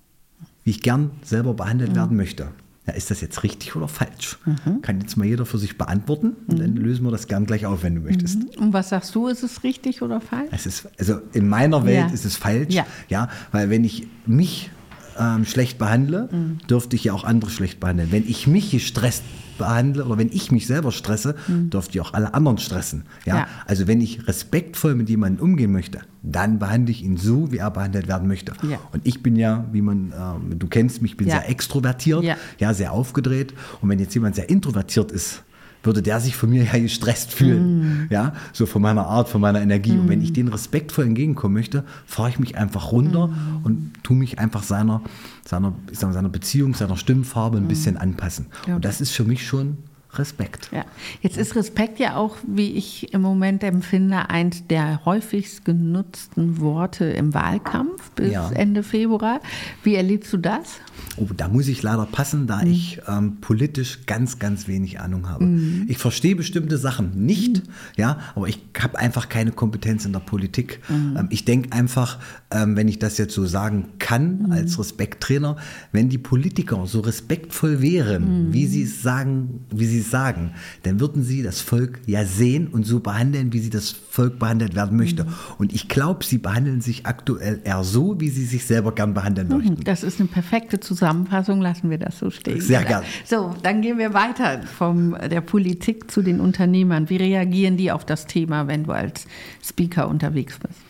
wie ich gern selber behandelt mhm. werden möchte. Ja, ist das jetzt richtig oder falsch? Mhm. Kann jetzt mal jeder für sich beantworten und mhm. dann lösen wir das gern gleich auf, wenn du möchtest. Mhm. Und was sagst du, ist es richtig oder falsch? Es ist, also in meiner Welt ja. ist es falsch, ja. Ja, weil wenn ich mich ähm, schlecht behandle, mhm. dürfte ich ja auch andere schlecht behandeln. Wenn ich mich gestresst behandle oder wenn ich mich selber stresse, mhm. dürfte ich auch alle anderen stressen. Ja? Ja. Also wenn ich respektvoll mit jemandem umgehen möchte, dann behandle ich ihn so, wie er behandelt werden möchte. Ja. Und ich bin ja, wie man, äh, du kennst mich, ich bin ja. sehr extrovertiert, ja. ja, sehr aufgedreht. Und wenn jetzt jemand sehr introvertiert ist, würde der sich von mir ja gestresst fühlen. Mm. Ja, so von meiner Art, von meiner Energie. Mm. Und wenn ich denen respektvoll entgegenkommen möchte, fahre ich mich einfach runter mm. und tue mich einfach seiner, seiner, ich sag mal, seiner Beziehung, seiner Stimmfarbe ein mm. bisschen anpassen. Ja. Und das ist für mich schon Respekt. Ja. Jetzt ist Respekt ja auch, wie ich im Moment empfinde, eins der häufigst genutzten Worte im Wahlkampf bis ja. Ende Februar. Wie erlebst du das? Oh, da muss ich leider passen, da mhm. ich ähm, politisch ganz, ganz wenig Ahnung habe. Mhm. Ich verstehe bestimmte Sachen nicht, mhm. ja, aber ich habe einfach keine Kompetenz in der Politik. Mhm. Ähm, ich denke einfach, ähm, wenn ich das jetzt so sagen kann, mhm. als Respekttrainer, wenn die Politiker so respektvoll wären, mhm. wie sie es sagen, wie sie es sagen, dann würden sie das Volk ja sehen und so behandeln, wie sie das Volk behandelt werden möchte. Mhm. Und ich glaube, sie behandeln sich aktuell eher so, wie sie sich selber gern behandeln mhm. möchten. Das ist eine perfekte Zusammenfassung, lassen wir das so stehen. Sehr gerne. So, dann gehen wir weiter von der Politik zu den Unternehmern. Wie reagieren die auf das Thema, wenn du als Speaker unterwegs bist?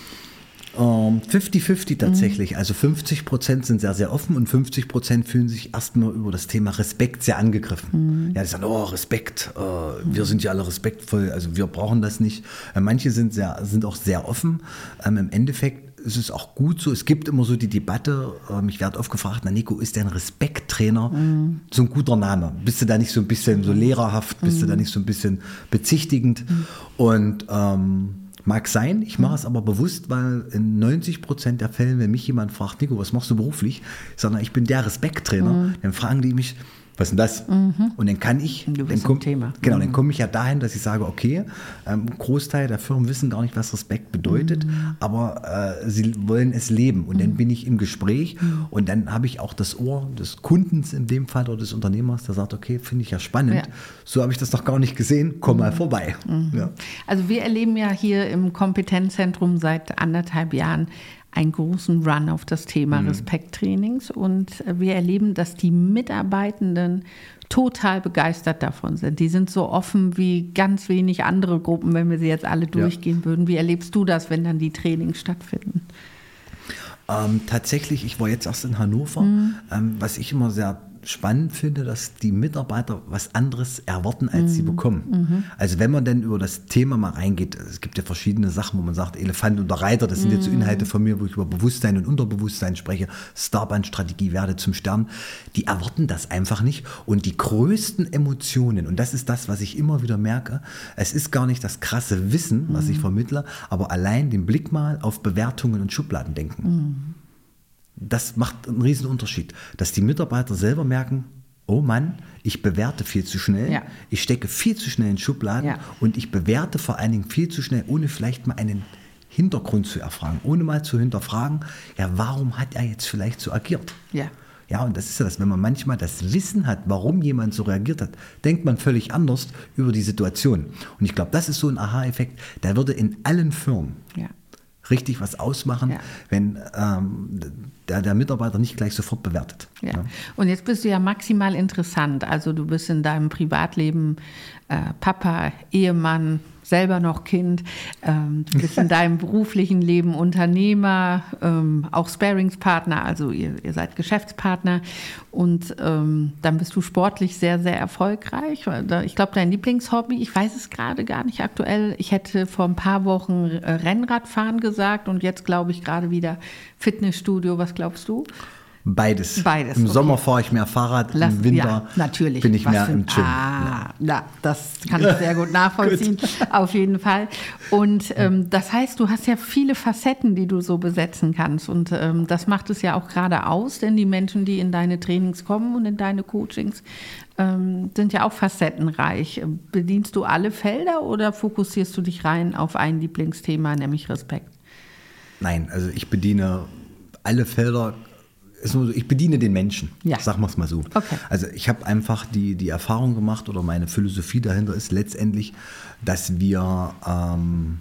fünfzig fünfzig tatsächlich. Mhm. Also fünfzig Prozent sind sehr, sehr offen und fünfzig Prozent fühlen sich erstmal über das Thema Respekt sehr angegriffen. Mhm. Ja, die sagen, oh, Respekt, äh, mhm. wir sind ja alle respektvoll, also wir brauchen das nicht. Äh, manche sind, sehr, sind auch sehr offen. Ähm, im Endeffekt ist es auch gut so. Es gibt immer so die Debatte, ähm, ich werde oft gefragt, na Nico, ist der ein Respekttrainer mhm. so ein guter Name? Bist du da nicht so ein bisschen so lehrerhaft? Bist mhm. du da nicht so ein bisschen bezichtigend? Mhm. Und ähm, mag sein, ich mache es aber bewusst, weil in neunzig Prozent der Fällen, wenn mich jemand fragt, Nico, was machst du beruflich? Ich sage, ich bin der Respekttrainer. Mhm. Dann fragen die mich, was ist denn das? Mhm. Und dann kann ich, dann komm, Thema. Genau, mhm. dann komme ich ja dahin, dass ich sage, okay, ähm, Großteil der Firmen wissen gar nicht, was Respekt bedeutet, mhm. aber äh, sie wollen es leben. Und mhm. dann bin ich im Gespräch mhm. und dann habe ich auch das Ohr des Kundens in dem Fall oder des Unternehmers, der sagt, okay, finde ich ja spannend. Ja. So habe ich das noch gar nicht gesehen, komm mhm. mal vorbei. Mhm. Ja. Also wir erleben ja hier im Kompetenzzentrum seit anderthalb Jahren einen großen Run auf das Thema mhm. Respekttrainings und wir erleben, dass die Mitarbeitenden total begeistert davon sind. Die sind so offen wie ganz wenig andere Gruppen, wenn wir sie jetzt alle durchgehen ja. würden. Wie erlebst du das, wenn dann die Trainings stattfinden? Ähm, tatsächlich, ich war jetzt erst in Hannover, mhm. ähm, was ich immer sehr spannend finde, dass die Mitarbeiter was anderes erwarten, als mhm. sie bekommen. Mhm. Also wenn man denn über das Thema mal reingeht, es gibt ja verschiedene Sachen, wo man sagt, Elefant und der Reiter, das sind mhm. jetzt so Inhalte von mir, wo ich über Bewusstsein und Unterbewusstsein spreche, Starband-Strategie, werde zum Stern, die erwarten das einfach nicht und die größten Emotionen, und das ist das, was ich immer wieder merke, es ist gar nicht das krasse Wissen, was mhm. ich vermittle, aber allein den Blick mal auf Bewertungen und Schubladen denken. Mhm. Das macht einen riesen Unterschied, dass die Mitarbeiter selber merken, oh Mann, ich bewerte viel zu schnell, ja. ich stecke viel zu schnell in Schubladen ja. und ich bewerte vor allen Dingen viel zu schnell, ohne vielleicht mal einen Hintergrund zu erfragen, ohne mal zu hinterfragen, ja, warum hat er jetzt vielleicht so agiert? Ja. Ja, und das ist ja das, wenn man manchmal das Wissen hat, warum jemand so reagiert hat, denkt man völlig anders über die Situation. Und ich glaube, das ist so ein Aha-Effekt, der würde in allen Firmen ja. richtig was ausmachen, ja. wenn ähm, der, der Mitarbeiter nicht gleich sofort bewertet. Ja. Ja. Und jetzt bist du ja maximal interessant. Also du bist in deinem Privatleben äh, Papa, Ehemann, selber noch Kind. Ähm, du bist in deinem beruflichen Leben Unternehmer, ähm, auch Sparingspartner, also ihr, ihr seid Geschäftspartner. Und ähm, dann bist du sportlich sehr, sehr erfolgreich. Ich glaube, dein Lieblingshobby, ich weiß es gerade gar nicht aktuell, ich hätte vor ein paar Wochen Rennradfahren gesagt und jetzt glaube ich gerade wieder Fitnessstudio. Was glaubst du? Beides. Beides. Im okay. Sommer fahre ich mehr Fahrrad, Lass, im Winter ja, natürlich. bin ich Was mehr für, im Gym. Ah, ja. ja, das kann ich sehr gut nachvollziehen, auf jeden Fall. Und ähm, das heißt, du hast ja viele Facetten, die du so besetzen kannst. Und ähm, das macht es ja auch gerade aus, denn die Menschen, die in deine Trainings kommen und in deine Coachings, ähm, sind ja auch facettenreich. Bedienst du alle Felder oder fokussierst du dich rein auf ein Lieblingsthema, nämlich Respekt? Nein, also ich bediene alle Felder. Ich bediene den Menschen, ja. sagen wir es mal so. Okay. Also ich habe einfach die, die Erfahrung gemacht oder meine Philosophie dahinter ist letztendlich, dass wir, ähm,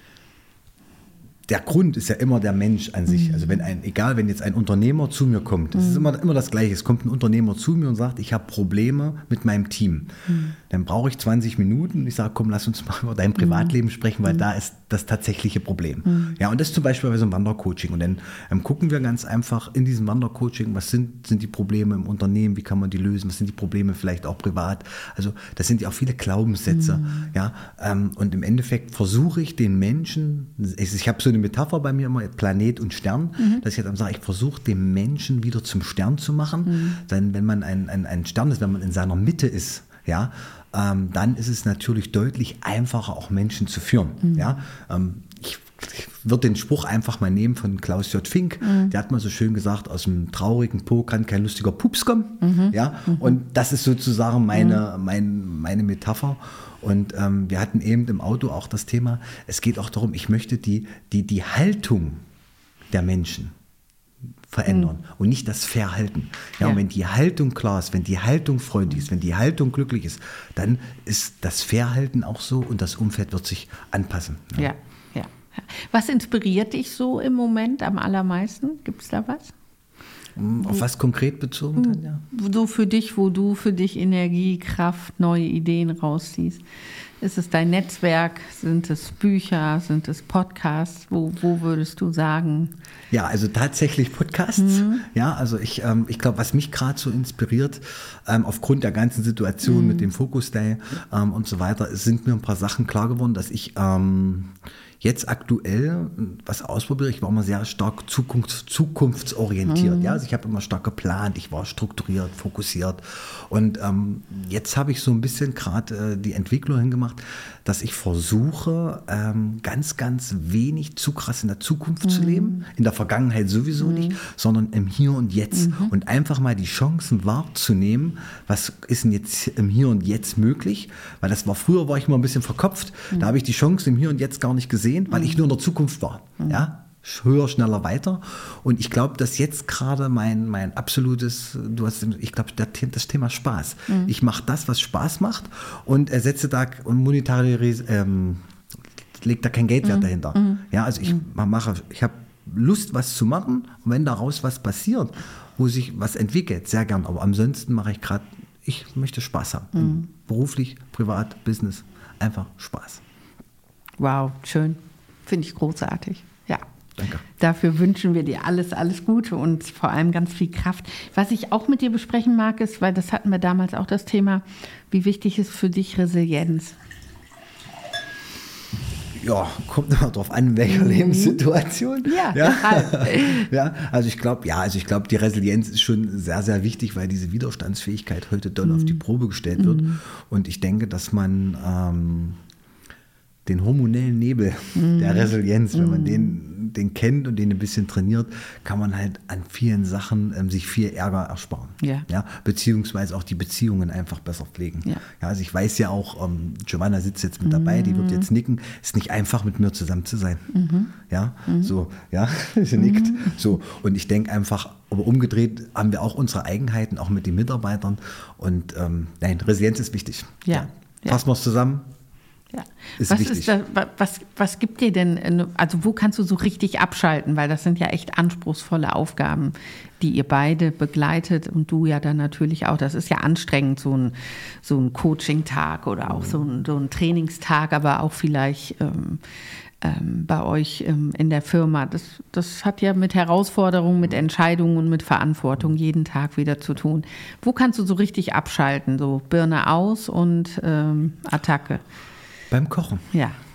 der Grund ist ja immer der Mensch an sich. Mhm. Also wenn ein, egal, wenn jetzt ein Unternehmer zu mir kommt, das mhm. ist immer, immer das Gleiche. Es kommt ein Unternehmer zu mir und sagt, ich habe Probleme mit meinem Team. Mhm. Dann brauche ich zwanzig Minuten und ich sage, komm, lass uns mal über dein Privatleben mhm. sprechen, weil mhm. da ist das tatsächliche Problem. Mhm. Ja, und das ist zum Beispiel bei so einem Wandercoaching. Und dann ähm, gucken wir ganz einfach in diesem Wandercoaching, was sind, sind die Probleme im Unternehmen, wie kann man die lösen, was sind die Probleme vielleicht auch privat. Also das sind ja auch viele Glaubenssätze. Mhm. Ja, ähm, und im Endeffekt versuche ich den Menschen, ich, ich habe so eine Metapher bei mir immer, Planet und Stern, mhm. dass ich dann sage, ich versuche den Menschen wieder zum Stern zu machen. Mhm. Denn wenn man ein, ein, ein Stern ist, wenn man in seiner Mitte ist, ja, ähm, dann ist es natürlich deutlich einfacher, auch Menschen zu führen. Mhm. Ja, ähm, ich, ich würde den Spruch einfach mal nehmen von Klaus J. Fink. Mhm. Der hat mal so schön gesagt, aus dem traurigen Po kann kein lustiger Pups kommen. Mhm. Ja, mhm. Und das ist sozusagen meine, mhm. mein, meine Metapher. Und ähm, wir hatten eben im Auto auch das Thema, es geht auch darum, ich möchte die, die, die Haltung der Menschen verändern mhm. und nicht das Verhalten. Ja, ja. Und wenn die Haltung klar ist, wenn die Haltung freundlich ist, wenn die Haltung glücklich ist, dann ist das Verhalten auch so und das Umfeld wird sich anpassen. Ja, ja. ja. Was inspiriert dich so im Moment am allermeisten? Gibt es da was? Auf was konkret bezogen dann, ja? So für dich, wo du für dich Energie, Kraft, neue Ideen rausziehst. Ist es dein Netzwerk? Sind es Bücher? Sind es Podcasts? Wo, wo würdest du sagen? Ja, also tatsächlich Podcasts. Mhm. Ja, also ich, ähm, ich glaube, was mich gerade so inspiriert, ähm, aufgrund der ganzen Situation mhm. mit dem Focus Day ähm, und so weiter, es sind mir ein paar Sachen klar geworden, dass ich ähm, jetzt aktuell was ausprobiere. Ich war immer sehr stark zukunfts- zukunftsorientiert. Mhm. Ja, also ich habe immer stark geplant, ich war strukturiert, fokussiert. Und ähm, jetzt habe ich so ein bisschen gerade äh, die Entwicklung hingemacht, dass ich versuche, ähm, ganz, ganz wenig zu krass in der Zukunft mhm. zu leben. In der Vergangenheit sowieso mhm. nicht, sondern im Hier und Jetzt. Mhm. Und einfach mal die Chancen wahrzunehmen, was ist denn jetzt im Hier und Jetzt möglich? Weil das war früher, war ich immer ein bisschen verkopft. Mhm. Da habe ich die Chance im Hier und Jetzt gar nicht gesehen, weil ich nur in der Zukunft war. Mhm. Ja? Höher, schneller, weiter. Und ich glaube, dass jetzt gerade mein, mein absolutes, du hast, ich glaube, das Thema Spaß. Mhm. Ich mache das, was Spaß macht und ersetze da und monetare, ähm, legt da kein Geldwert mhm. dahinter. Mhm. Ja, also ich mache, ich habe Lust, was zu machen und wenn daraus was passiert, wo sich was entwickelt, sehr gern. Aber ansonsten mache ich gerade, ich möchte Spaß haben. Mhm. Beruflich, privat, Business, einfach Spaß. Wow, schön. Finde ich großartig. Ja. Danke. Dafür wünschen wir dir alles, alles Gute und vor allem ganz viel Kraft. Was ich auch mit dir besprechen mag, ist, weil das hatten wir damals auch das Thema, wie wichtig ist für dich Resilienz? Ja, kommt immer drauf an, in welcher mhm. Lebenssituation. Ja, ja. ja also ich glaube, ja, also ich glaube, die Resilienz ist schon sehr, sehr wichtig, weil diese Widerstandsfähigkeit heute doll mhm. auf die Probe gestellt wird. Mhm. Und ich denke, dass man ähm, den hormonellen Nebel mm. der Resilienz, wenn man mm. den, den kennt und den ein bisschen trainiert, kann man halt an vielen Sachen ähm, sich viel Ärger ersparen. Ja. Ja, beziehungsweise auch die Beziehungen einfach besser pflegen. Ja. Ja, also ich weiß ja auch, ähm, Giovanna sitzt jetzt mit dabei, mm. die wird jetzt nicken, ist nicht einfach mit mir zusammen zu sein. Mm-hmm. Ja, mm. so, ja, sie nickt. Mm. So, und ich denke einfach, aber umgedreht haben wir auch unsere Eigenheiten, auch mit den Mitarbeitern und ähm, nein, Resilienz ist wichtig. Ja. Ja. Fassen wir es zusammen. Ja. Ist was, ist da, was, was gibt dir denn, also wo kannst du so richtig abschalten? Weil das sind ja echt anspruchsvolle Aufgaben, die ihr beide begleitet und du ja dann natürlich auch. Das ist ja anstrengend, so ein, so ein Coaching-Tag oder auch so ein, so ein Trainingstag, aber auch vielleicht ähm, ähm, bei euch ähm, in der Firma. Das, das hat ja mit Herausforderungen, mit Entscheidungen und mit Verantwortung jeden Tag wieder zu tun. Wo kannst du so richtig abschalten? So Birne aus und ähm, Attacke? Beim Kochen. Ja.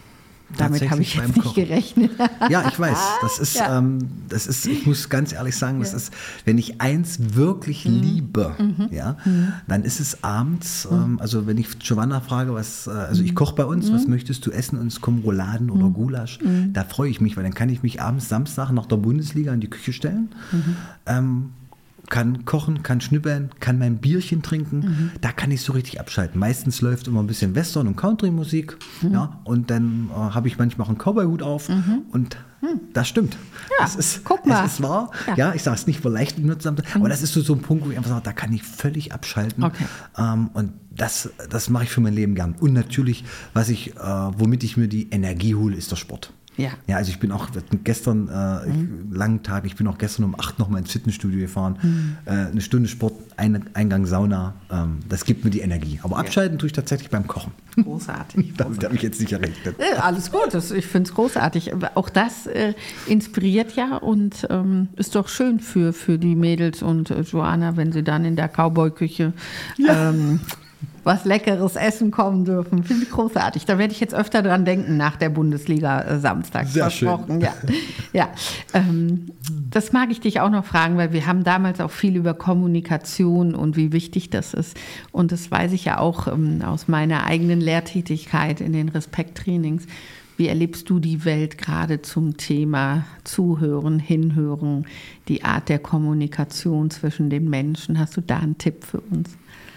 Damit habe ich jetzt nicht Kochen. gerechnet. Ja, ich weiß. Das ist, ja. ähm, das ist, ich muss ganz ehrlich sagen, das ja. ist, wenn ich eins wirklich mhm. liebe, mhm. ja, mhm. dann ist es abends, ähm, also wenn ich Giovanna frage, was, äh, also ich koche bei uns, mhm. was möchtest du essen? Und es kommen Rouladen oder mhm. Gulasch. Mhm. Da freue ich mich, weil dann kann ich mich abends Samstag nach der Bundesliga in die Küche stellen. Mhm. Ähm, kann kochen, kann schnippeln, kann mein Bierchen trinken, mhm. da kann ich so richtig abschalten. Meistens läuft immer ein bisschen Western- und Country-Musik, mhm. ja, und dann äh, habe ich manchmal auch einen Cowboy-Hut auf mhm. und mhm. das stimmt. Ja, das ist, guck mal. Es ist wahr, ja, ja ich sage es nicht verleicht benutzt, mhm. aber das ist so, so ein Punkt, wo ich einfach sage, da kann ich völlig abschalten okay. ähm, und das, das mache ich für mein Leben gern. Und natürlich, was ich, äh, womit ich mir die Energie hole, ist der Sport. Ja. ja, also ich bin auch gestern, äh, mhm. langen Tag, ich bin auch gestern um acht nochmal ins Fitnessstudio gefahren. Mhm. Äh, eine Stunde Sport, ein, Eingang Sauna, ähm, das gibt mir die Energie. Aber abschalten ja. tue ich tatsächlich beim Kochen. Großartig. Damit habe ich jetzt nicht gerechnet. Ja, alles gut, das, ich finde es großartig. Auch das äh, inspiriert ja und ähm, ist doch schön für, für die Mädels und äh, Joanna, wenn sie dann in der Cowboy-Küche ja. ähm, was Leckeres essen kommen dürfen. Finde ich großartig. Da werde ich jetzt öfter dran denken nach der Bundesliga äh, Samstag. Sehr versprochen. Schön. Ja, ja. Ähm, das mag ich dich auch noch fragen, weil wir haben damals auch viel über Kommunikation und wie wichtig das ist. Und das weiß ich ja auch ähm, aus meiner eigenen Lehrtätigkeit in den Respekttrainings. Wie erlebst du die Welt gerade zum Thema Zuhören, Hinhören, die Art der Kommunikation zwischen den Menschen? Hast du da einen Tipp für uns?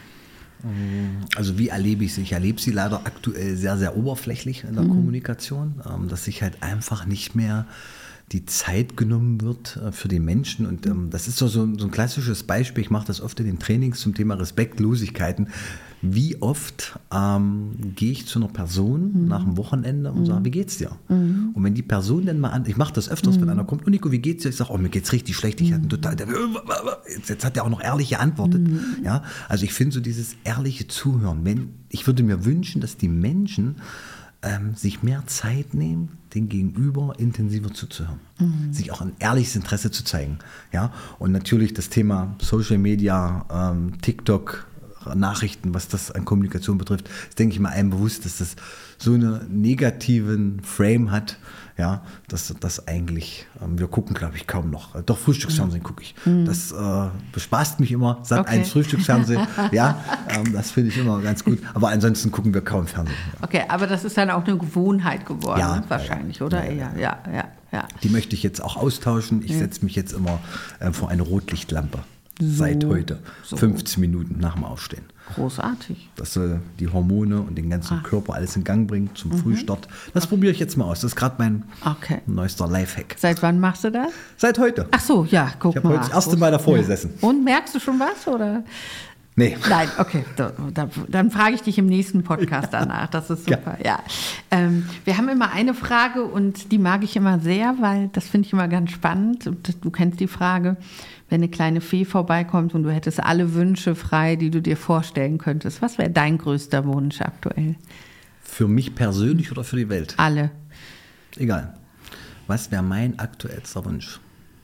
Also wie erlebe ich sie? Ich erlebe sie leider aktuell sehr, sehr oberflächlich in der mhm. Kommunikation, dass sich halt einfach nicht mehr die Zeit genommen wird für die Menschen. Und ähm, das ist so, so, so ein klassisches Beispiel, ich mache das oft in den Trainings zum Thema Respektlosigkeiten. Wie oft ähm, gehe ich zu einer Person mhm. nach dem Wochenende und mhm. sage, wie geht's dir? Mhm. Und wenn die Person dann mal an, ich mache das öfters, mhm. wenn einer kommt, und Nico, wie geht's dir? Ich sage, oh, mir geht's richtig schlecht, ich hatte total, jetzt, jetzt hat er auch noch ehrlich geantwortet. Mhm. Ja, also ich finde so dieses ehrliche Zuhören, wenn, ich würde mir wünschen, dass die Menschen ähm, sich mehr Zeit nehmen, den Gegenüber intensiver zuzuhören, mhm. sich auch ein ehrliches Interesse zu zeigen. Ja, und natürlich das Thema Social Media, ähm, TikTok, Nachrichten, was das an Kommunikation betrifft, ist, denke ich mal, einem bewusst, dass das so einen negativen Frame hat, ja, dass das eigentlich, ähm, wir gucken, glaube ich, kaum noch. Doch, Frühstücksfernsehen gucke ich. Mhm. Das äh, bespaßt mich immer, Sat okay. eins Frühstücksfernsehen, ja, ähm, das finde ich immer ganz gut. Aber ansonsten gucken wir kaum Fernsehen. Ja. Okay, aber das ist dann auch eine Gewohnheit geworden, ja, wahrscheinlich, ja, oder? Ja, ja, ja. ja, ja. Die möchte ich jetzt auch austauschen. Ich ja. setze mich jetzt immer äh, vor eine Rotlichtlampe. So, seit heute, so. fünfzehn Minuten nach dem Aufstehen. Großartig. Das soll die Hormone und den ganzen Ach. Körper alles in Gang bringen zum mhm. Frühstart. Das okay. probiere ich jetzt mal aus. Das ist gerade mein okay. neuester Lifehack. Seit wann machst du das? Seit heute. Ach so, ja, guck ich mal. Ich habe heute das erste Mal davor ja. gesessen. Und merkst du schon was, oder? Nee. Nein, okay. Da, da, dann frage ich dich im nächsten Podcast danach. Das ist super. Ja. Ja. Ähm, wir haben immer eine Frage und die mag ich immer sehr, weil das finde ich immer ganz spannend. Und du kennst die Frage, wenn eine kleine Fee vorbeikommt und du hättest alle Wünsche frei, die du dir vorstellen könntest. Was wäre dein größter Wunsch aktuell? Für mich persönlich oder für die Welt? Alle. Egal. Was wäre mein aktuellster Wunsch?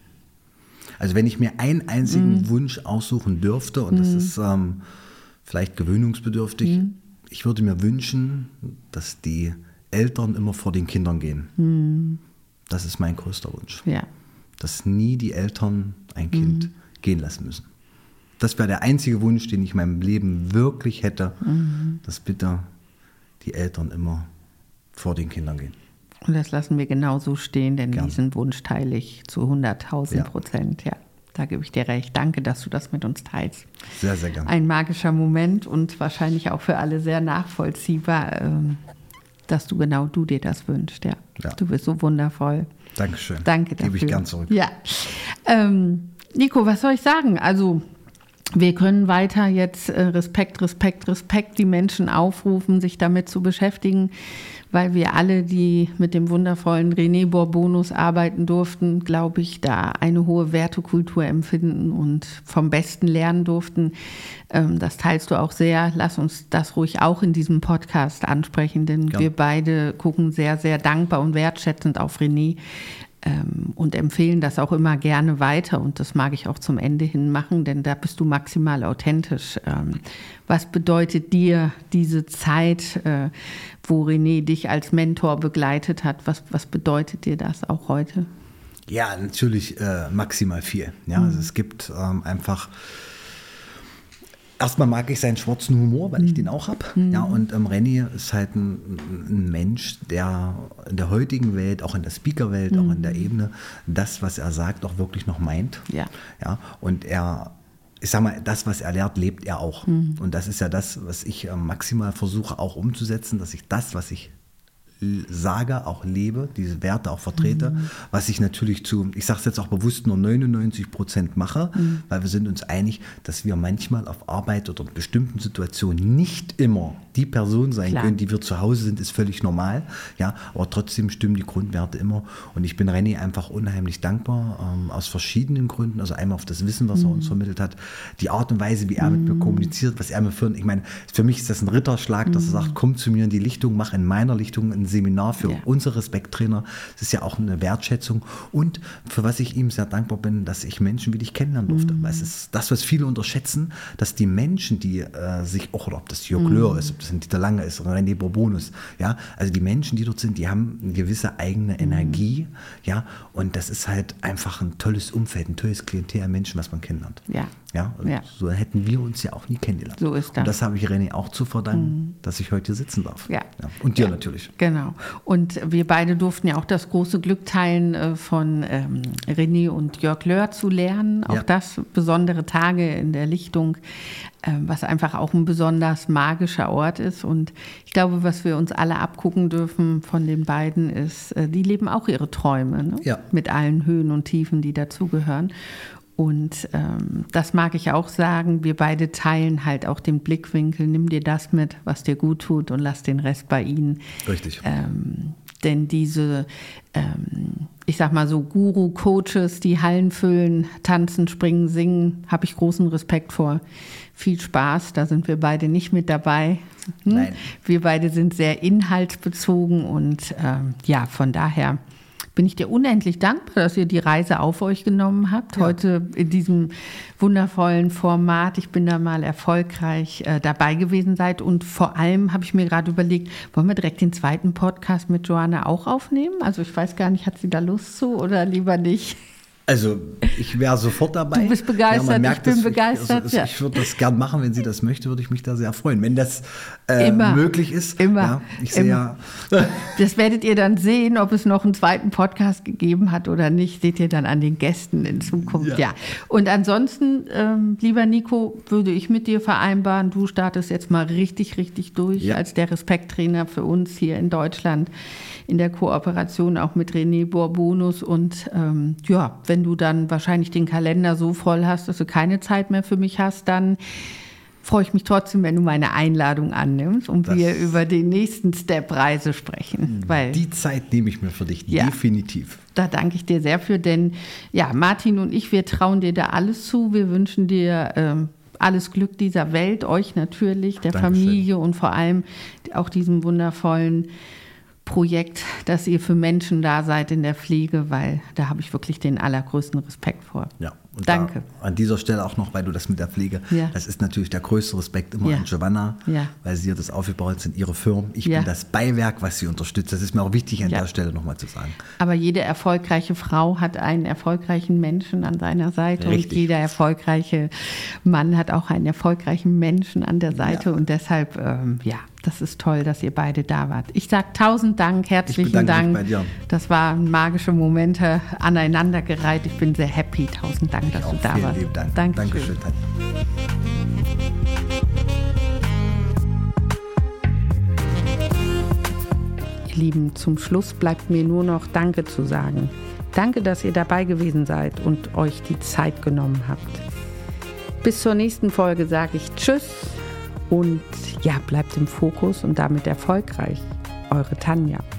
Also wenn ich mir einen einzigen mm. Wunsch aussuchen dürfte, und mm. das ist ähm, vielleicht gewöhnungsbedürftig, mm. ich würde mir wünschen, dass die Eltern immer vor den Kindern gehen. Mm. Das ist mein größter Wunsch. Ja. Dass nie die Eltern ein Kind mm. gehen lassen müssen. Das wäre der einzige Wunsch, den ich in meinem Leben wirklich hätte, mm. dass bitte die Eltern immer vor den Kindern gehen. Und das lassen wir genau so stehen, denn Gerne. Diesen Wunsch teile ich zu hunderttausend Prozent. Ja, da gebe ich dir recht. Danke, dass du das mit uns teilst. Sehr, sehr gerne. Ein magischer Moment und wahrscheinlich auch für alle sehr nachvollziehbar, dass du genau du dir das wünschst. Ja, ja. Du bist so wundervoll. Dankeschön. Danke dafür. Gebe ich gern zurück. Ja. Ähm, Nico, was soll ich sagen? Also wir können weiter jetzt äh, Respekt, Respekt, Respekt die Menschen aufrufen, sich damit zu beschäftigen, weil wir alle, die mit dem wundervollen René Bourbonus arbeiten durften, glaube ich, da eine hohe Wertekultur empfinden und vom Besten lernen durften. Ähm, das teilst du auch sehr. Lass uns das ruhig auch in diesem Podcast ansprechen, denn ja. wir beide gucken sehr, sehr dankbar und wertschätzend auf René. ähm, und empfehlen das auch immer gerne weiter. Und das mag ich auch zum Ende hin machen, denn da bist du maximal authentisch. Ähm, was bedeutet dir diese Zeit, äh, wo René dich als Mentor begleitet hat? Was, was bedeutet dir das auch heute? Ja, natürlich äh, maximal viel. Ja, mhm. Also es gibt ähm, einfach, erstmal mag ich seinen schwarzen Humor, weil ich mhm. den auch habe. Mhm. Ja, und ähm, René ist halt ein, ein Mensch, der in der heutigen Welt, auch in der Speaker-Welt, mhm. auch in der Ebene, das, was er sagt, auch wirklich noch meint. Ja. Ja, und er, ich sag mal, das, was er lehrt, lebt er auch. Mhm. Und das ist ja das, was ich äh, maximal versuche auch umzusetzen, dass ich das, was ich sage, auch lebe, diese Werte auch vertrete, mhm. was ich natürlich zu, ich sage es jetzt auch bewusst, nur neunundneunzig Prozent mache, mhm. weil wir sind uns einig, dass wir manchmal auf Arbeit oder in bestimmten Situationen nicht immer die Person sein Klar. können, die wir zu Hause sind, ist völlig normal, ja, aber trotzdem stimmen die Grundwerte immer und ich bin René einfach unheimlich dankbar, ähm, aus verschiedenen Gründen, also einmal auf das Wissen, was mhm. er uns vermittelt hat, die Art und Weise, wie er mit mir mhm. kommuniziert, was er mir für, ich meine, für mich ist das ein Ritterschlag, mhm. dass er sagt, komm zu mir in die Lichtung, mach in meiner Lichtung ein Seminar für ja. unsere Respekttrainer. Das ist ja auch eine Wertschätzung und für was ich ihm sehr dankbar bin, dass ich Menschen wie dich kennenlernen durfte. Mhm. Weil es ist das, was viele unterschätzen, dass die Menschen, die äh, sich, auch ob das Jörg mhm. Löhr ist, ob das ein Dieter Lange ist oder René Bourbonus, ja, also die Menschen, die dort sind, die haben eine gewisse eigene mhm. Energie, ja, und das ist halt einfach ein tolles Umfeld, ein tolles Klientel an Menschen, was man kennenlernt. Ja. Ja, ja. So hätten wir uns ja auch nie kennengelernt. So ist das. Und das habe ich René auch zu verdanken, mhm. dass ich heute hier sitzen darf. Ja. Ja. Und dir ja. natürlich. Genau. Und wir beide durften ja auch das große Glück teilen, von ähm, René und Jörg Löhr zu lernen. Auch ja. das besondere Tage in der Lichtung, äh, was einfach auch ein besonders magischer Ort ist. Und ich glaube, was wir uns alle abgucken dürfen von den beiden ist, äh, die leben auch ihre Träume, ne? Ja. Mit allen Höhen und Tiefen, die dazugehören. Und ähm, das mag ich auch sagen, wir beide teilen halt auch den Blickwinkel, nimm dir das mit, was dir gut tut und lass den Rest bei ihnen. Richtig. Ähm, denn diese, ähm, ich sag mal so Guru-Coaches, die Hallen füllen, tanzen, springen, singen, habe ich großen Respekt vor. Viel Spaß, da sind wir beide nicht mit dabei. Hm? Nein. Wir beide sind sehr inhaltsbezogen und ähm, ja, von daher bin ich dir unendlich dankbar, dass ihr die Reise auf euch genommen habt, ja. heute in diesem wundervollen Format. Ich bin da mal erfolgreich äh, dabei gewesen seid und vor allem habe ich mir gerade überlegt, wollen wir direkt den zweiten Podcast mit Joanna auch aufnehmen? Also ich weiß gar nicht, hat sie da Lust zu oder lieber nicht? Also ich wäre sofort dabei. Du bist begeistert, ja, merkt, ich bin begeistert. Ich, also, ja. ich würde das gern machen, wenn sie das möchte, würde ich mich da sehr freuen. Wenn das äh, möglich ist. Immer. Ja, ich sehe ja. Das werdet ihr dann sehen, ob es noch einen zweiten Podcast gegeben hat oder nicht. Seht ihr dann an den Gästen in Zukunft. Ja. ja. Und ansonsten, ähm, lieber Nico, würde ich mit dir vereinbaren, du startest jetzt mal richtig, richtig durch ja. als der Respekttrainer für uns hier in Deutschland in der Kooperation auch mit René Bourbonus. Und ähm, ja, wenn du dann wahrscheinlich den Kalender so voll hast, dass du keine Zeit mehr für mich hast, dann freue ich mich trotzdem, wenn du meine Einladung annimmst und das wir über den nächsten Step Reise sprechen. Weil, die Zeit nehme ich mir für dich, ja, definitiv. Da danke ich dir sehr für, denn ja, Martin und ich, wir trauen dir da alles zu. Wir wünschen dir ähm, alles Glück dieser Welt, euch natürlich, der Dankeschön. Familie und vor allem auch diesem wundervollen Projekt, dass ihr für Menschen da seid in der Pflege, weil da habe ich wirklich den allergrößten Respekt vor. Ja, und danke. An dieser Stelle auch noch, weil du das mit der Pflege, ja. das ist natürlich der größte Respekt immer ja. an Giovanna, ja. weil sie hat das aufgebaut, sind ihre Firmen. Ich ja. bin das Beiwerk, was sie unterstützt. Das ist mir auch wichtig an ja. der Stelle nochmal zu sagen. Aber jede erfolgreiche Frau hat einen erfolgreichen Menschen an seiner Seite. Richtig. Und jeder erfolgreiche Mann hat auch einen erfolgreichen Menschen an der Seite. Ja. Und deshalb, ähm, ja, das ist toll, dass ihr beide da wart. Ich sage tausend Dank, herzlichen Dank. Bei dir. Das waren magische Momente aneinandergereiht. Ich bin sehr happy. Tausend Dank, ich dass auch. du da Vielen warst. Lieben Dank. Dankeschön. Dankeschön. Ihr Lieben, zum Schluss bleibt mir nur noch Danke zu sagen. Danke, dass ihr dabei gewesen seid und euch die Zeit genommen habt. Bis zur nächsten Folge sage ich Tschüss. Und ja, bleibt im Fokus und damit erfolgreich. Eure Tanja.